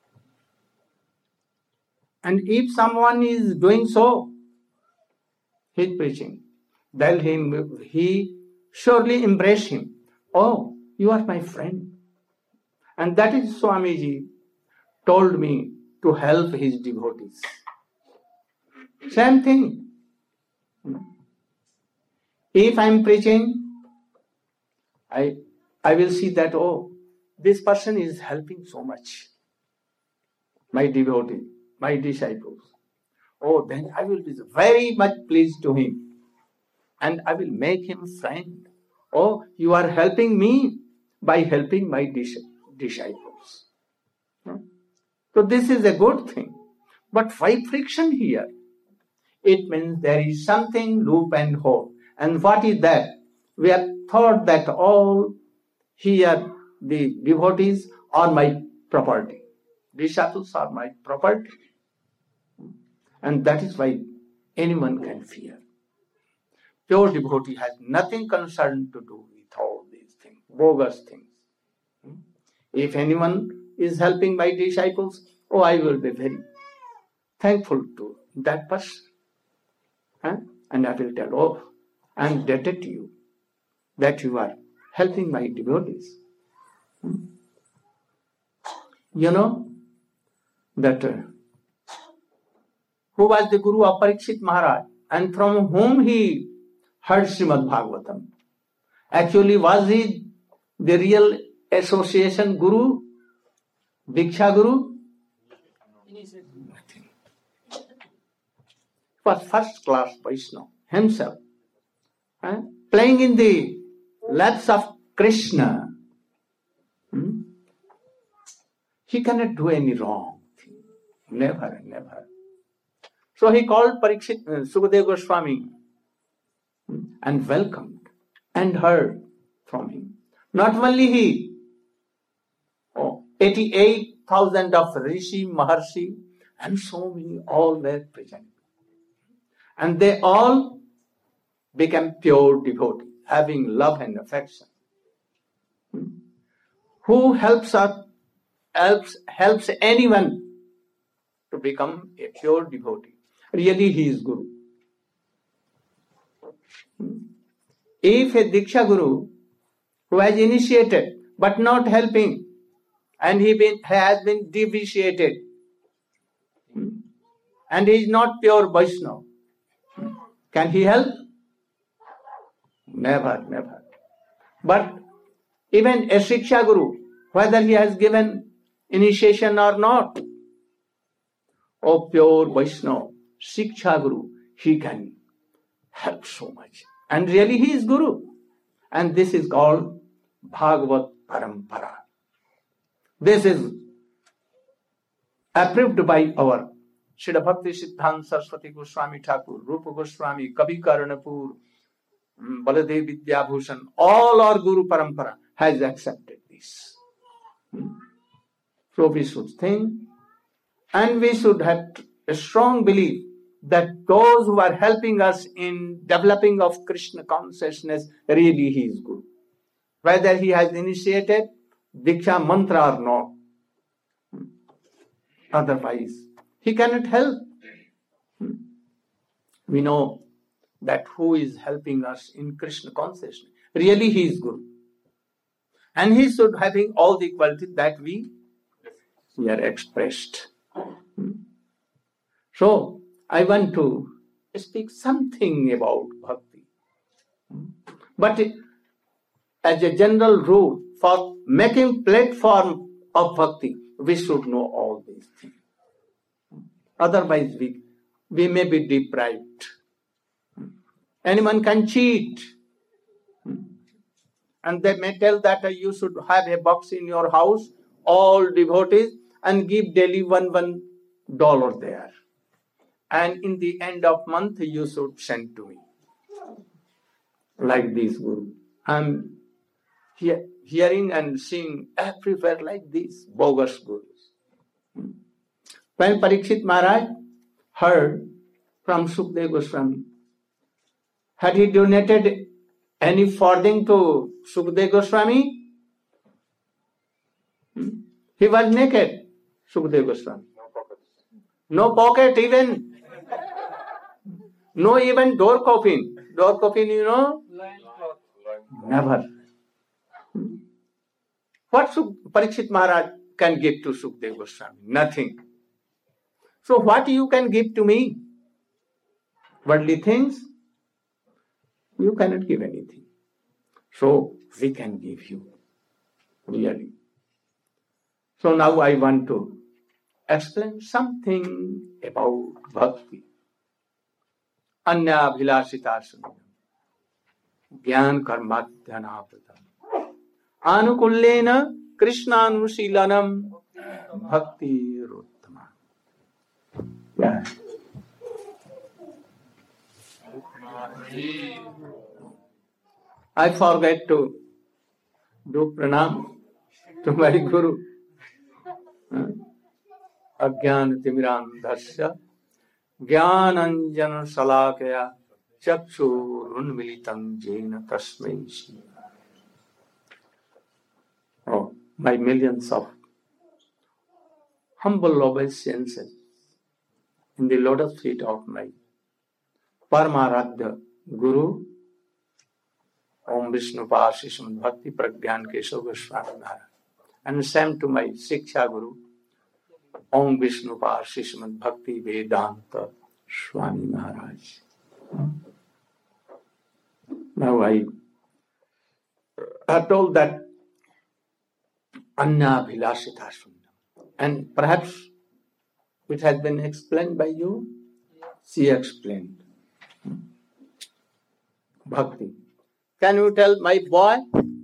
A: And if someone is doing so, his preaching, then he surely embrace him. Oh, you are my friend. And that is Swamiji told me to help his devotees. Same thing. If I am preaching, I will see that, this person is helping so much. My devotee, my disciples. Then I will be very much pleased to him. And I will make him friend. You are helping me by helping my disciples. So this is a good thing. But why friction here? It means there is something loop and hole. And what is that? We have thought that all here the devotees are my property. Disciples are my property. And that is why anyone can fear. Pure devotee has nothing concerned to do with all these things, bogus things. If anyone is helping my disciples, I will be very thankful to that person. And I will tell, I am indebted to you that you are helping my devotees. You know that who was the Guru of Parikshit Maharaj and from whom he heard Srimad Bhagavatam? Actually, was he the real association Guru? Diksha Guru? Nothing. He was first class Vaishnava himself. Playing in the laps of Krishna. He cannot do any wrong thing. Never, never. So he called Parikshit, Sukadeva Goswami and welcomed and heard from him. Not only he, 88,000 of Rishi, Maharshi, and so many all were present. And they all became pure devotees, having love and affection. Who helps anyone to become a pure devotee? Really, he is Guru. If a Diksha Guru who has initiated but not helping, and he has been depreciated, and he is not pure Vaishnava, can he help? Never, never. But even a Shiksha Guru, whether he has given initiation or not, pure Vaishnava, Shiksha Guru, he can help so much. And really he is Guru. And this is called Bhagavat Parampara. This is approved by our Srila Bhakti Siddhanta Saraswati Goswami Thakur, Rupa Goswami, Kavi Karanapur, Baladev Vidyabhushan, all our Guru Parampara has accepted this. So we should think, and we should have a strong belief that those who are helping us in developing of Krishna consciousness, really he is Guru. Whether he has initiated Diksha mantra or not. Otherwise, he cannot help. We know that who is helping us in Krishna consciousness. Really he is Guru. And he should having all the qualities that we are expressed. So, I want to speak something about bhakti. But as a general rule, for making platform of bhakti, we should know all these things. Otherwise, we may be deprived. Anyone can cheat. And they may tell that you should have a box in your house, all devotees, and give daily $1 there. And in the end of month, you should send to me. Like this Guru. I'm hearing and seeing everywhere like this, bogus Gurus. When Parikshit Maharaj heard from Sukadeva Goswami, had he donated any farthing to Sukadeva Goswami? He was naked, Sukadeva Goswami. No pocket even. No even door coffin. Door coffin, you know? Never. What Parikshit Maharaj can give to Sukadeva Goswami? Nothing. So what you can give to me? Worldly things? You cannot give anything. So we can give you. Really. So now I want to explain something about bhakti. Anya bhilasita sunyam. Gyan karmadhyanapratam. Anukullena Krishnanusilanam bhakti ruttama. Yeah. I forget to do pranam to my Guru. Ajnana timirandhasya jnananjana salakaya chakshurunmilitam jena tasmai shri. Oh, my millions of humble obeisances in the lotus feet of my Paramaradhya Guru, Om Vishnu Pasi Srimad Bhakti Pragyan Keshav Goswami Maharaj, and same to my Shiksha Guru, Om Vishnu Pasi Srimad Bhakti Vedanta Swami Maharaj. Now I have told that Anya Bhilasita Sundam, and perhaps it has been explained by you. She explained. Bhakti. Can you tell my boy?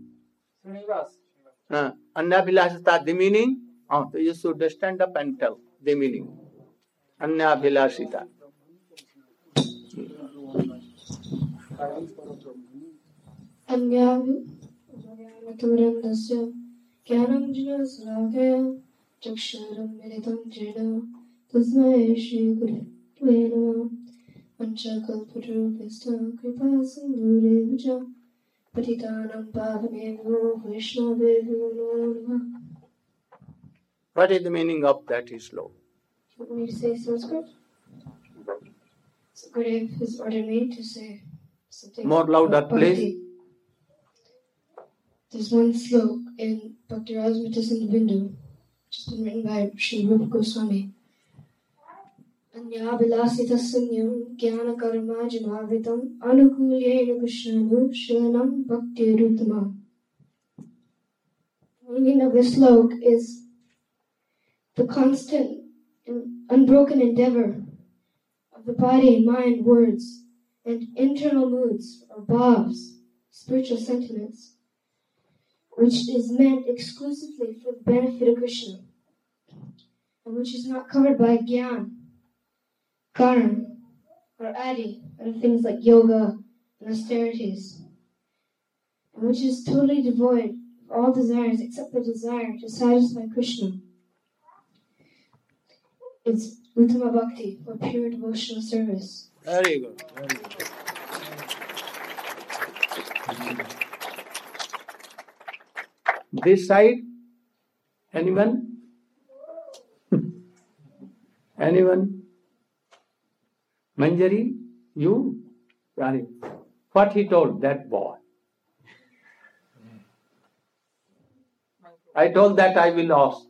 A: Anya Bhilasita, the meaning? So you should stand up and tell the meaning. Anya Bhilasita.
F: अन्याभितुरन्दस्य ज्ञानञ्जनशलाकया चक्षुरुं मिलितं येन तस्मै श्रीगुरुवे नमः। पञ्चकल्पतरुभ्यश्च कृपासिन्धुरेव च पतितानां पावनेभ्यो वैष्णवेभ्यो नमो नमः।
A: What is the meaning of that sloka?
F: You want me to say Sanskrit? So Gurudev has ordered me to say something.
A: More louder,
F: about
A: please.
F: Bhakti. There's one sloka in Bhakti Rasamrita Sindhu, which has been written by Sri Rupa Goswami. Anyabilasita sunyam jnana karma janavritam anukulyena krishnanu shilanam bhakti rutama. The meaning of this sloka is the constant and unbroken endeavor of the body, mind, words, and internal moods or bhavs, spiritual sentiments, which is meant exclusively for the benefit of Krishna, and which is not covered by Gyan, Karma, or Adi, and things like yoga and austerities, and which is totally devoid of all desires except the desire to satisfy Krishna. It's Uttama Bhakti, or pure devotional service.
A: Very good. Very good. This side, anyone? Anyone? Manjari, you? Sorry. What he told that boy? I told that I will ask.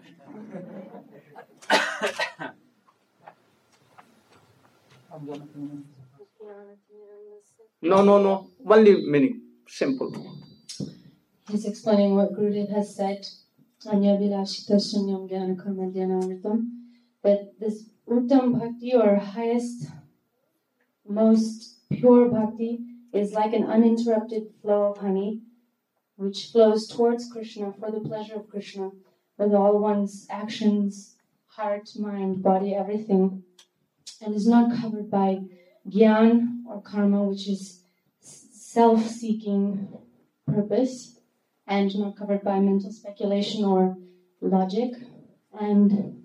A: No. Only meaning. Simple.
G: He's explaining what Gurudev has said. Anyabilashita sunyam jnana karma dhyanamritam. That this Uttam Bhakti, or highest, most pure Bhakti, is like an uninterrupted flow of honey, which flows towards Krishna for the pleasure of Krishna, with all one's actions, heart, mind, body, everything, and is not covered by Gyan or Karma, which is self-seeking purpose, and not covered by mental speculation or logic, and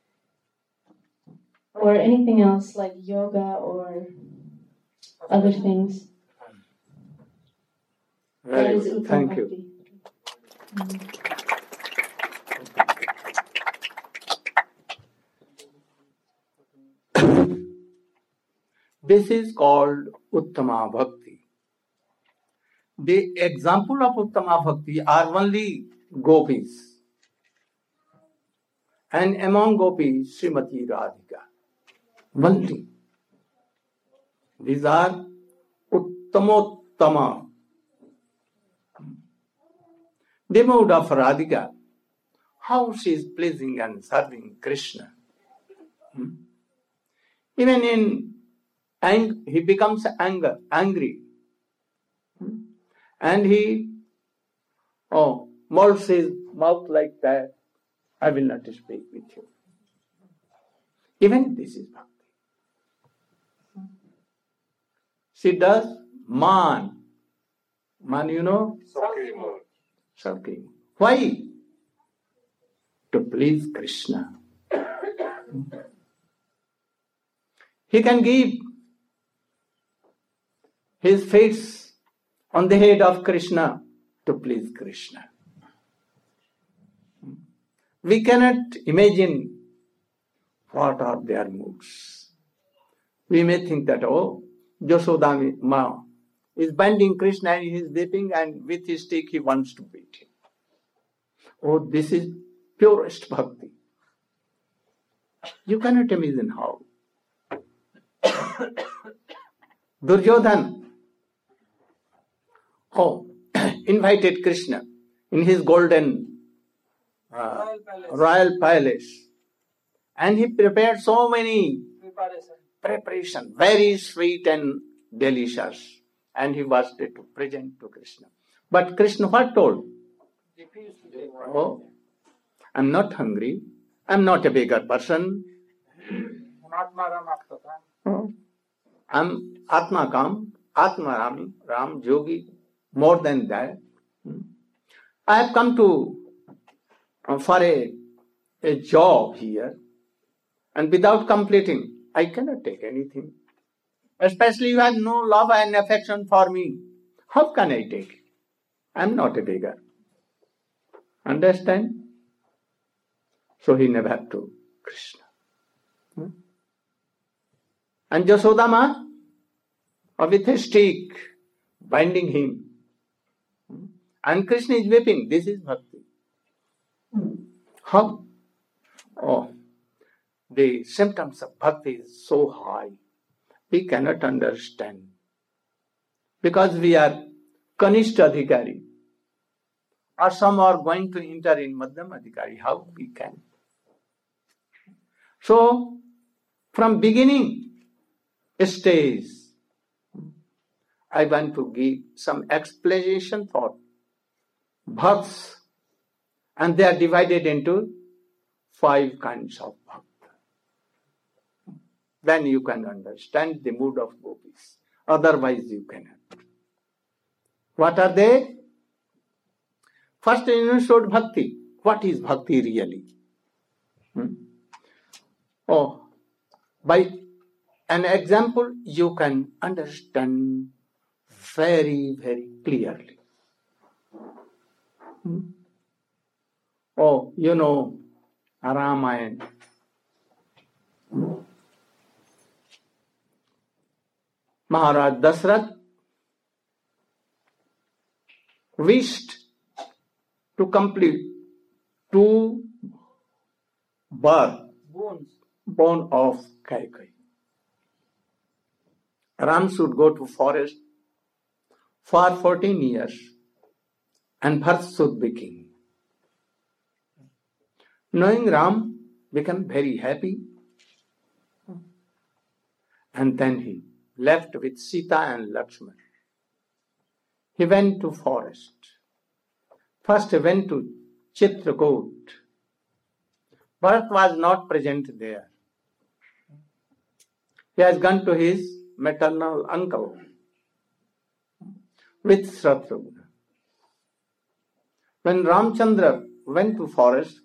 G: or anything else like yoga or other things.
A: Very
G: That is
A: good.
G: Uttam
A: Thank
G: Bhakti.
A: you. This is called Uttama Bhakti. The example of Uttama Bhakti are only gopis. And among gopis, Srimati Radhika. Only. These are Uttamottama. The mode of Radhika, how she is pleasing and serving Krishna. Even in he becomes angry. And he molds his mouth like that. I will not speak with you. Even this is bhakti. She does man. Man, you know? Sulking. Why? To please Krishna. He can give his face on the head of Krishna to please Krishna. We cannot imagine what are their moods. We may think that, Yashoda Ma is binding Krishna and he is weeping, and with his stick he wants to beat him. This is purest bhakti. You cannot imagine how. Duryodhan invited Krishna in his golden royal palace, and he prepared so many preparation, very sweet and delicious, and he was there to present to Krishna. But Krishna what told? I'm not hungry, I'm not a beggar person, I'm Atma Kam, Atma Ram Yogi, more than that. I have come for a job here, and without completing, I cannot take anything. Especially you have no love and affection for me. How can I take it? I am not a beggar. Understand? So he never to Krishna. And Jasodama, with a stick, binding him. And Krishna is weeping. This is bhakti. How? Oh, the symptoms of bhakti is so high. We cannot understand. Because we are Kanishta Adhikari. Or some are going to enter in Madhyam Adhikari. How we can? So, from beginning stage, I want to give some explanation for bhakts, and they are divided into 5 kinds of bhakti. Then you can understand the mood of gopis. Otherwise you cannot. What are they? First you understood bhakti. What is bhakti really? Oh, by an example you can understand very, very clearly. Oh, you know, Ramayana. Maharaj Dasrath wished to complete 2 born of Kaikeyi. Ram should go to forest for 14 years and Bharat should be king. Knowing Ram became very happy, and then he left with Sita and Lakshman. He went to forest. First he went to Chitrakoot. Bharat was not present there. He has gone to his maternal uncle with Shatrugna. When Ramchandra went to forest,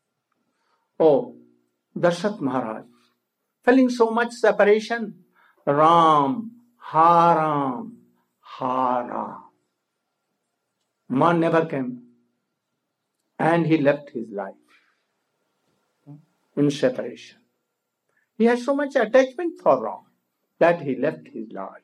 A: Darshat Maharaj, feeling so much separation, Ram, Ha Ram. Man never came. And he left his life in separation. He had so much attachment for Ram that he left his life.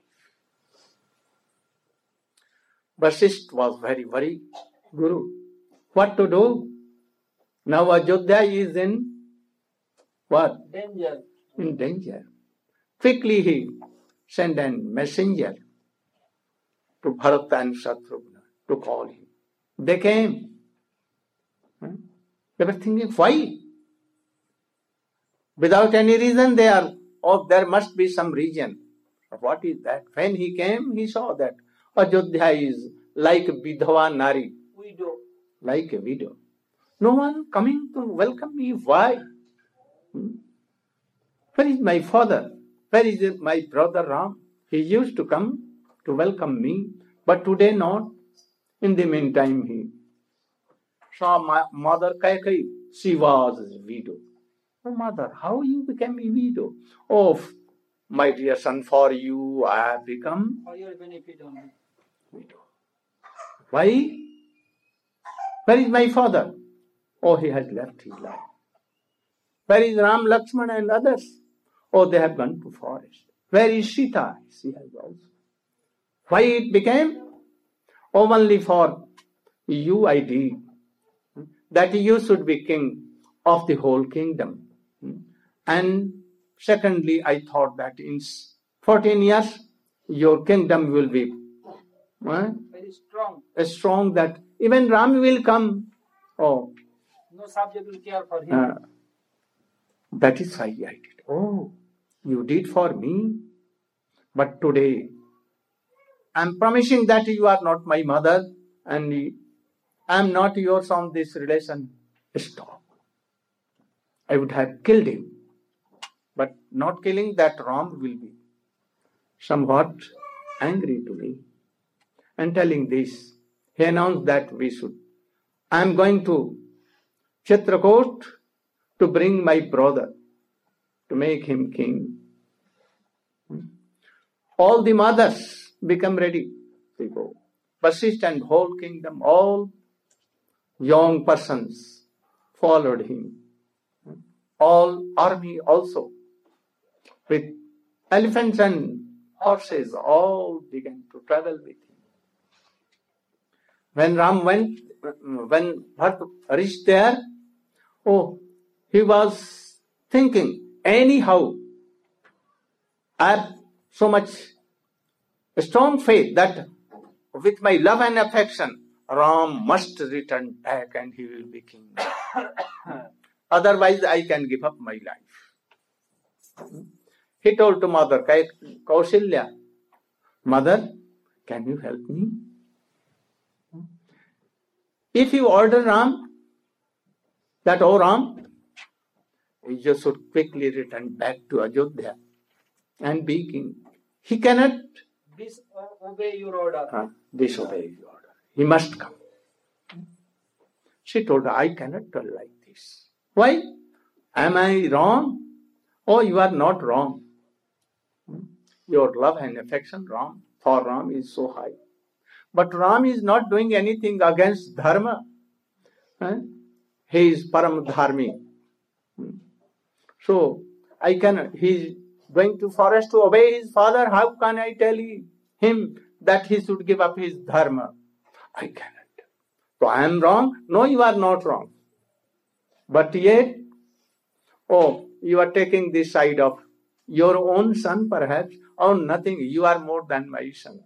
A: Vasishtha was very worried. Guru, what to do? Now Ajodhya is in what?
E: Danger.
A: In danger. Quickly he sent a messenger to Bharat and Shatrugna to call him. They came. They were thinking, why? Without any reason they are, there must be some reason. What is that? When he came, he saw that Ajodhya is like Vidhava Nari.
E: Widow.
A: Like a widow. No one coming to welcome me. Why? Where is my father? Where is my brother Ram? He used to come to welcome me, but today not. In the meantime, he saw my mother Kaikeyi. She was a widow. Oh, mother, how you became a widow? Oh, my dear son, for you I have become
E: For your benefit only.
A: widow. Why? Where is my father? Oh, he has left his life. Where is Ram, Lakshman and others? Oh, they have gone to forest. Where is Sita? She has also. Why it became? Oh, only for you I did. That you should be king of the whole kingdom. And secondly, I thought that in 14 years, your kingdom will be
E: Very strong.
A: strong that even Ram will come. Oh,
E: No subject will care for him.
A: that is why I did. Oh, you did for me. But today, I am promising that you are not my mother and I am not yours on this relation. Stop. I would have killed him. But not killing that Ram will be somewhat angry to me and telling this. He announced that I am going to Chitrakoot to bring my brother, to make him king. All the mothers become ready to go. Vasishtha and whole kingdom, all young persons followed him. All army also, with elephants and horses, all began to travel with him. When Bharat reached there, he was thinking, anyhow, I have so much strong faith that with my love and affection, Ram must return back and he will be king. Otherwise, I can give up my life. He told to mother, Kausalya, mother, can you help me? If you order Ram, that, Ram, you should quickly return back to Ayodhya and be king. He cannot
E: disobey your order.
A: Disobey your order. He must come. She told her, I cannot tell like this. Why? Am I wrong? Oh, you are not wrong. Your love and affection for Ram is so high. But Ram is not doing anything against dharma. He is param dharmi. So, he is going to forest to obey his father. How can I tell him that he should give up his dharma? I cannot. So I am wrong? No, you are not wrong. But yet, you are taking this side of your own son perhaps. Nothing, you are more than my son.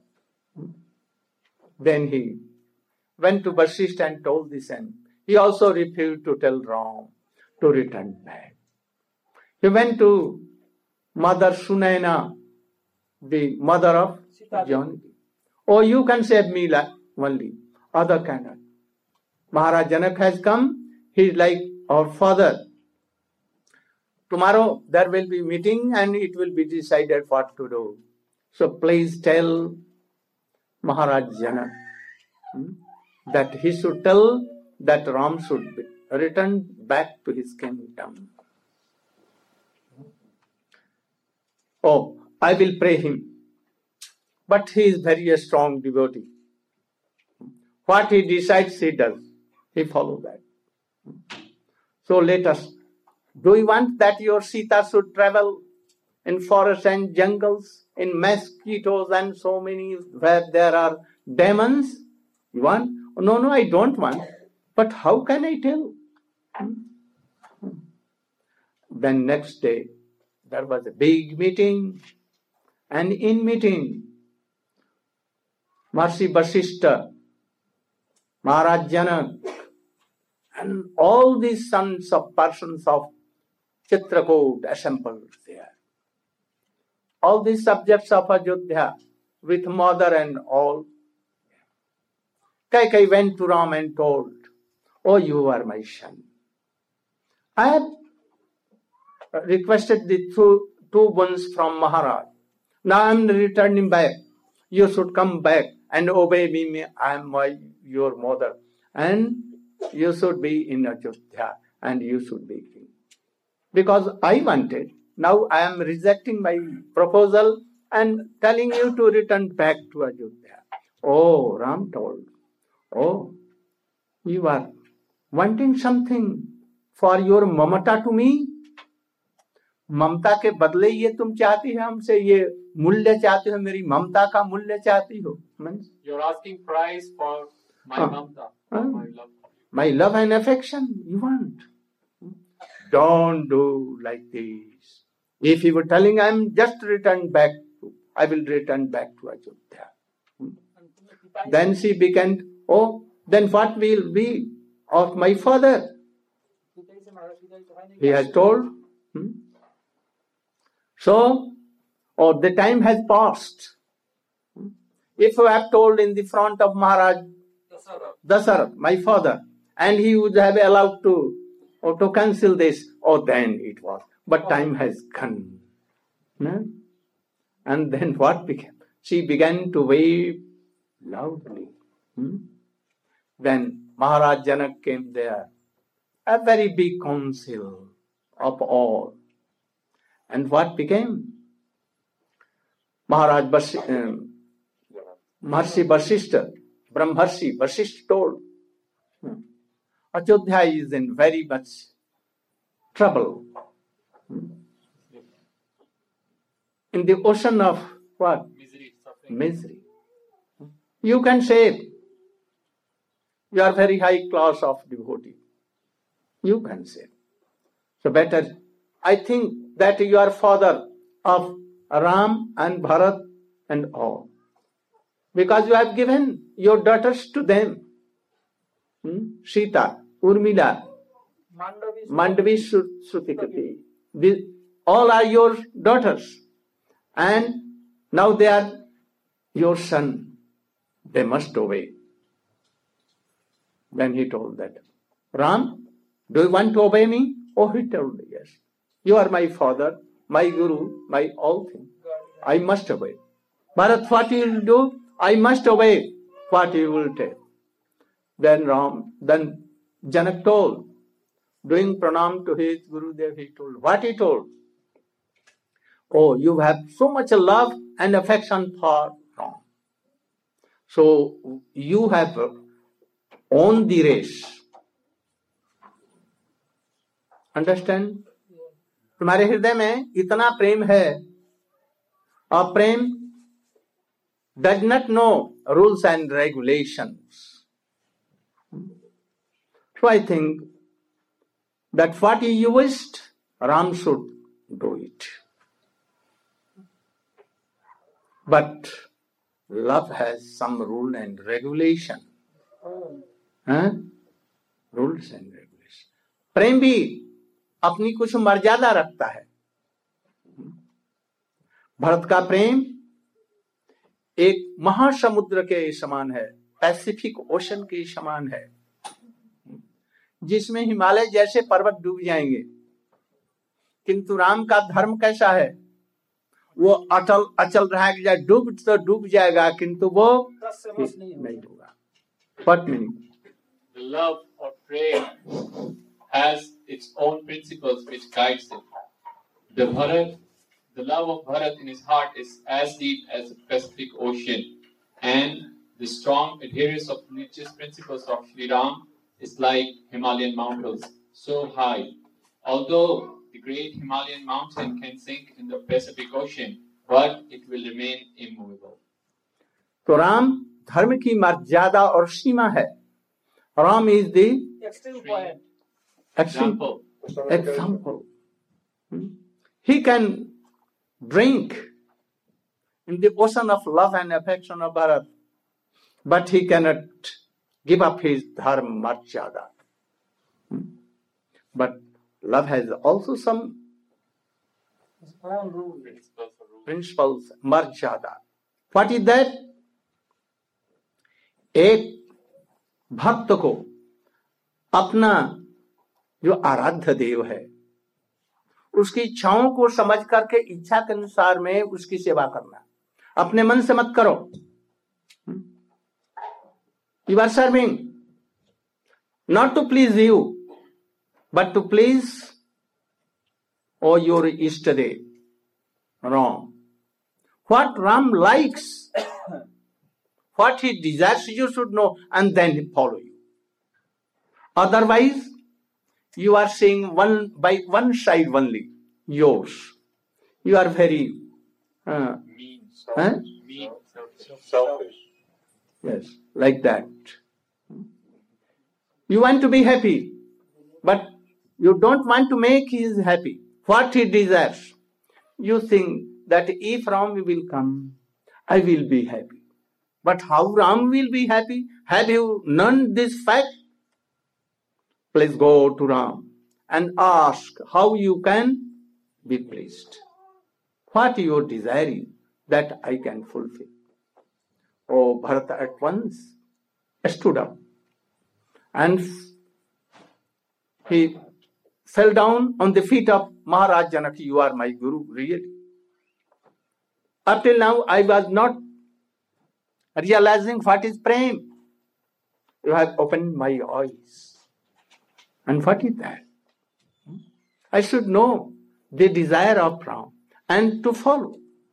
A: Then he went to Vasishtha and told this, and he also refused to tell Ram to return back. He went to Mother Sunaina, the mother of Janaki. You can save me only, other cannot. Maharaj Janak has come, he is like our father. Tomorrow there will be meeting and it will be decided what to do. So please tell Maharaj Janak that he should tell that Ram should return back to his kingdom. I will pray him. But he is very strong devotee. What he decides, he does. He follows that. So let us. Do you want that your Sita should travel in forests and jungles, in mosquitoes and so many where there are demons? You want? No, I don't want. But how can I tell? Then next day, there was a big meeting. And in meeting, Maharishi Vasishtha, Maharaj Janak, and all these sons of persons of Chitrakoot assembled there. All these subjects of Ayodhya with mother and all. Kaikai went to Ram and told, you are my son. I have requested the two boons from Maharaj. Now I am returning back. You should come back and obey me. I am your mother. And you should be in Ayodhya and you should be king. Because I wanted. Now I am rejecting my proposal and telling you to return back to Ayodhya. Ram told. You are wanting something for your mamata to me? ममता के बदले ये तुम चाहती हो हमसे, ये मूल्य चाहती हो, मेरी ममता का मूल्य चाहती हो?
E: You're asking price for my mamta, my love.
A: My love and affection you want. Don't do like this. If you were telling I will return back to Ayodhya. Then she began, then what will be of my father? He has told. So, the time has passed. If you have told in the front of Maharaj Dasarath, my father, and he would have allowed to cancel this, then it was. But time has gone. And then what became? she began to weep loudly. When Maharaj Janak came there, a very big council of all. And what became? Maharishi Vasishtha, Brahmarshi Vasishtha told, Ajodhya is in very much trouble. In the ocean of what? Misery. You can say, you are very high class of devotee. You can say. So better, I think that you are father of Ram and Bharat and all. Because you have given your daughters to them. Sita, Urmila, Mandavi, Shrutikati. All are your daughters. And now they are your son. They must obey. Then he told that, Ram, do you want to obey me? Oh, he told, yes. You are my father, my guru, my all things. I must obey. Bharat, what you will do? I must obey what you will tell. Then Janak told, doing pranam to his Gurudev, he told. What he told? Oh, you have so much love and affection for Ram. So you have owned the race. Understand? तुम्हारे हृदय में इतना प्रेम है और प्रेम does not know rules and regulations. So I think that what you wished, Ram should do it. But love has some rule and regulation. Rules and regulations. प्रेम भी अपनी कुछ मर्यादा रखता है. भरत का प्रेम एक महासमुद्र के समान है, पैसिफिक ओशन के समान है, जिसमें हिमालय जैसे पर्वत डूब जाएंगे. किंतु राम का धर्म कैसा है? वो अचल रहेगा, डूब तो डूब जाएगा, किंतु वो नहीं होगा. What meaning?
H: The love or prayer has its own principles which guides it. The love of Bharat in his heart is as deep as the Pacific Ocean, and the strong adherence of religious principles of Sri Ram is like Himalayan mountains, so high. Although the great Himalayan mountain can sink in the Pacific Ocean, but it will remain immovable.
A: तो राम धर्म की मर्यादा और सीमा है. Ram is the example. He can drink in the ocean of love and affection of Bharat, but he cannot give up his dharma maryada. But love has also some principles, maryada. What is that? एक भक्त को अपना जो आराध्य देव है उसकी इच्छाओं को समझ करके इच्छा के अनुसार में उसकी सेवा करना. अपने मन से मत करो. You are serving not to please you, but to please your Ishtadev. Wrong. What Ram likes, what he desires, you should know, and then follow you. Otherwise, you are seeing by one side only, yours. You are very
H: Mean,
B: selfish.
A: yes, like that. You want to be happy, but you don't want to make him happy. What he desires, you think that if Ram will come, I will be happy. But how Ram will be happy? Have you known this fact? Please go to Ram and ask how you can be pleased. What your desire is, that I can fulfill. Oh, Bharata at once stood up and he fell down on the feet of Maharaj Janaki. You are my guru, really. Up till now, I was not realizing what is prem. You have opened my eyes. And what is that? I should know the desire of Ram and to follow.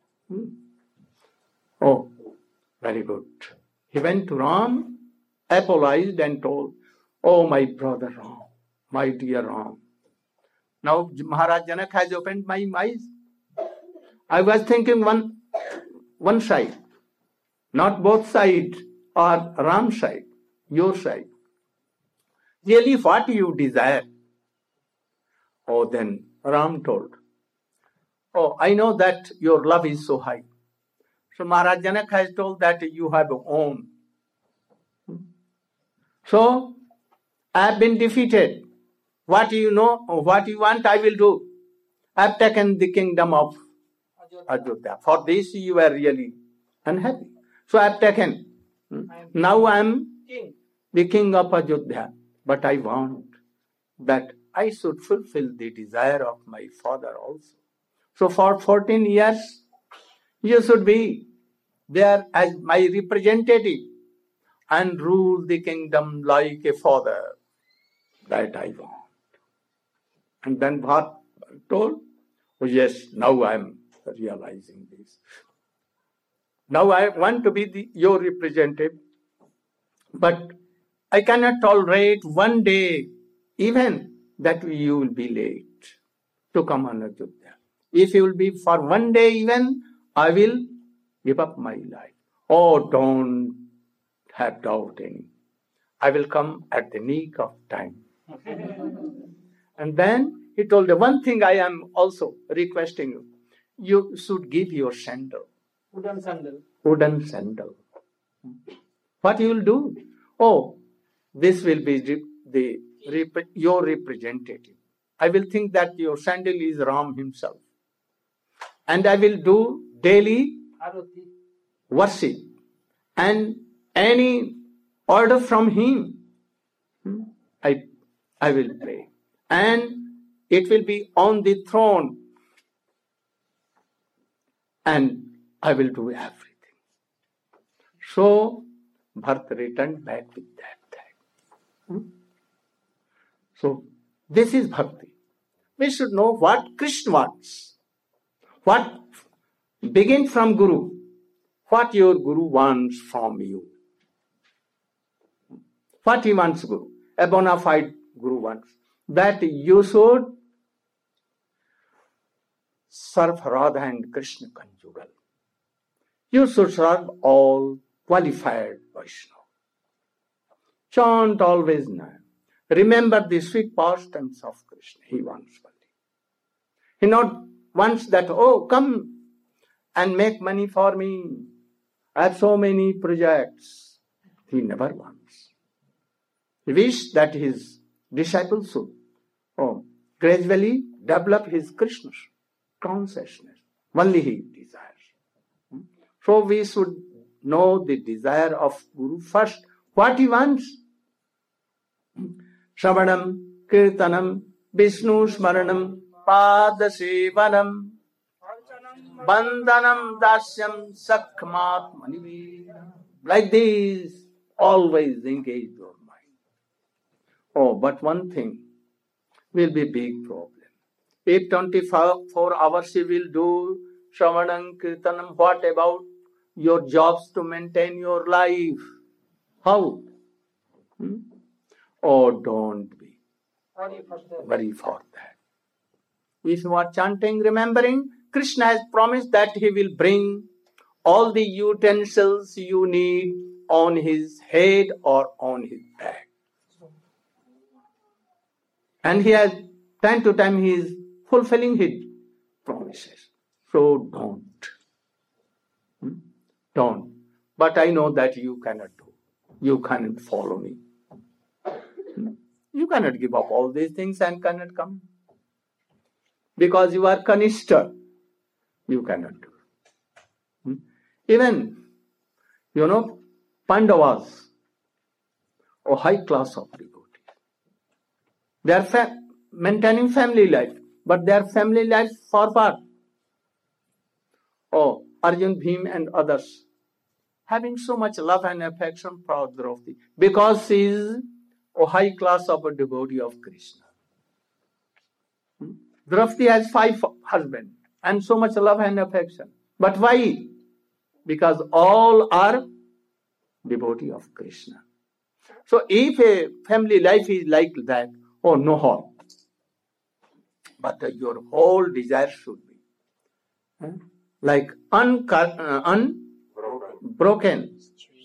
A: Oh, very good. He went to Ram, apologized and told, oh, my brother Ram, my dear Ram. Now Maharaj Janak has opened my eyes. I was thinking one side, not both sides or Ram's side, your side. Really, what you desire? Oh, then Ram told, oh, I know that your love is so high. So Maharaj Janak has told that you have own. So I have been defeated. What you know, what you want, I will do. I have taken the kingdom of Ajodhya. For this you were really unhappy. So I have taken. Now I am the king of Ajodhya. But I want that I should fulfill the desire of my father also. So for 14 years, you should be there as my representative and rule the kingdom like a father. That I want. And then Bharat told, oh yes, now I am realizing this. Now I want to be your representative, but I cannot tolerate one day even that you will be late to come on Ajodhya. If you will be for one day even, I will give up my life. Oh, don't have doubting. I will come at the nick of time. And then he told the one thing I am also requesting you. You should give your sandal.
E: Wooden sandal.
A: Wooden sandal. What you will do? Oh, this will be your representative. I will think that your sandal is Ram himself. And I will do daily worship. And any order from him, I will pray. And it will be on the throne. And I will do everything. So, Bharat returned back with that. So, this is bhakti. We should know what Krishna wants. What begin from Guru. What your Guru wants from you. What he wants Guru. A bona fide Guru wants. That you should serve Radha and Krishna conjugal. You should serve all qualified Vaishnava. Chant always Nam. Remember the sweet pastimes of Krishna. He wants only. He not wants that, oh, come and make money for me. I have so many projects. He never wants. He wishes that his disciples should gradually develop his Krishna consciousness. Only he desires. So we should know the desire of Guru first. What he wants. Shravanam, Kirtanam, Vishnu Smaranam, Padasevanam, Bandhanam, Dasyam, Sakhmat, Maniveda. Like this, always engage your mind. Oh, but one thing will be a big problem. If 24 hours you will do Shravanam, Kirtanam, what about your jobs to maintain your life? How? Oh, don't be worry for that. If you are chanting, remembering, Krishna has promised that he will bring all the utensils you need on his head or on his back. And he has, time to time, he is fulfilling his promises. So don't. But I know that you cannot do. You cannot follow me. You cannot give up all these things and cannot come. Because you are Kanishta. You cannot do. Even, Pandavas, or high class of devotees. They are maintaining family life. But their family life far apart. Oh, Arjun, Bhim and others. having so much love and affection for Draupadi because she is a high class of a devotee of Krishna. Draupadi has 5 husbands and so much love and affection. But why? Because all are devotee of Krishna. So if a family life is like that, oh no harm. But your whole desire should be like unbroken,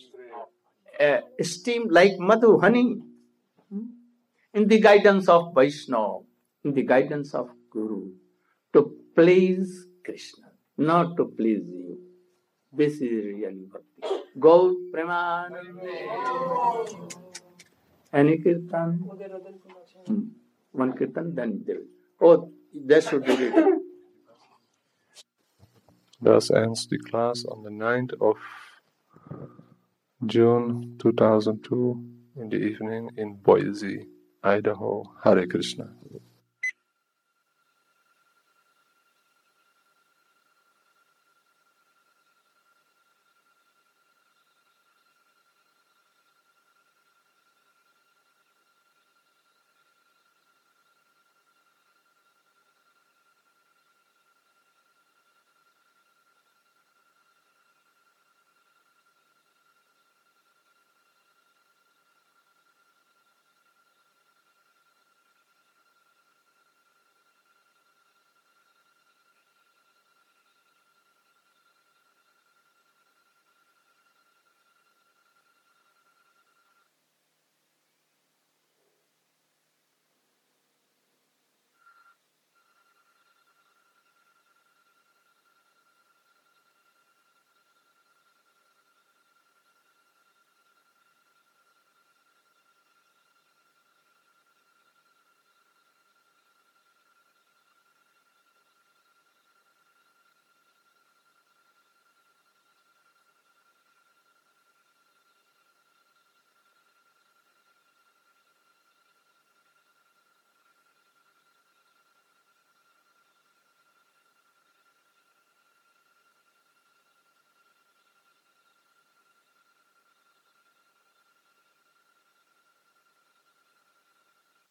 A: steam like madhu, honey, in the guidance of Vaishnava, in the guidance of Guru, to please Krishna, not to please you. This is really bhakti. Gaur Premanande. Any kirtan? One kirtan, then there. Oh, that should be it.
D: Thus ends the class on the 9th of June 2002 in the evening in Boise, Idaho. Hare Krishna.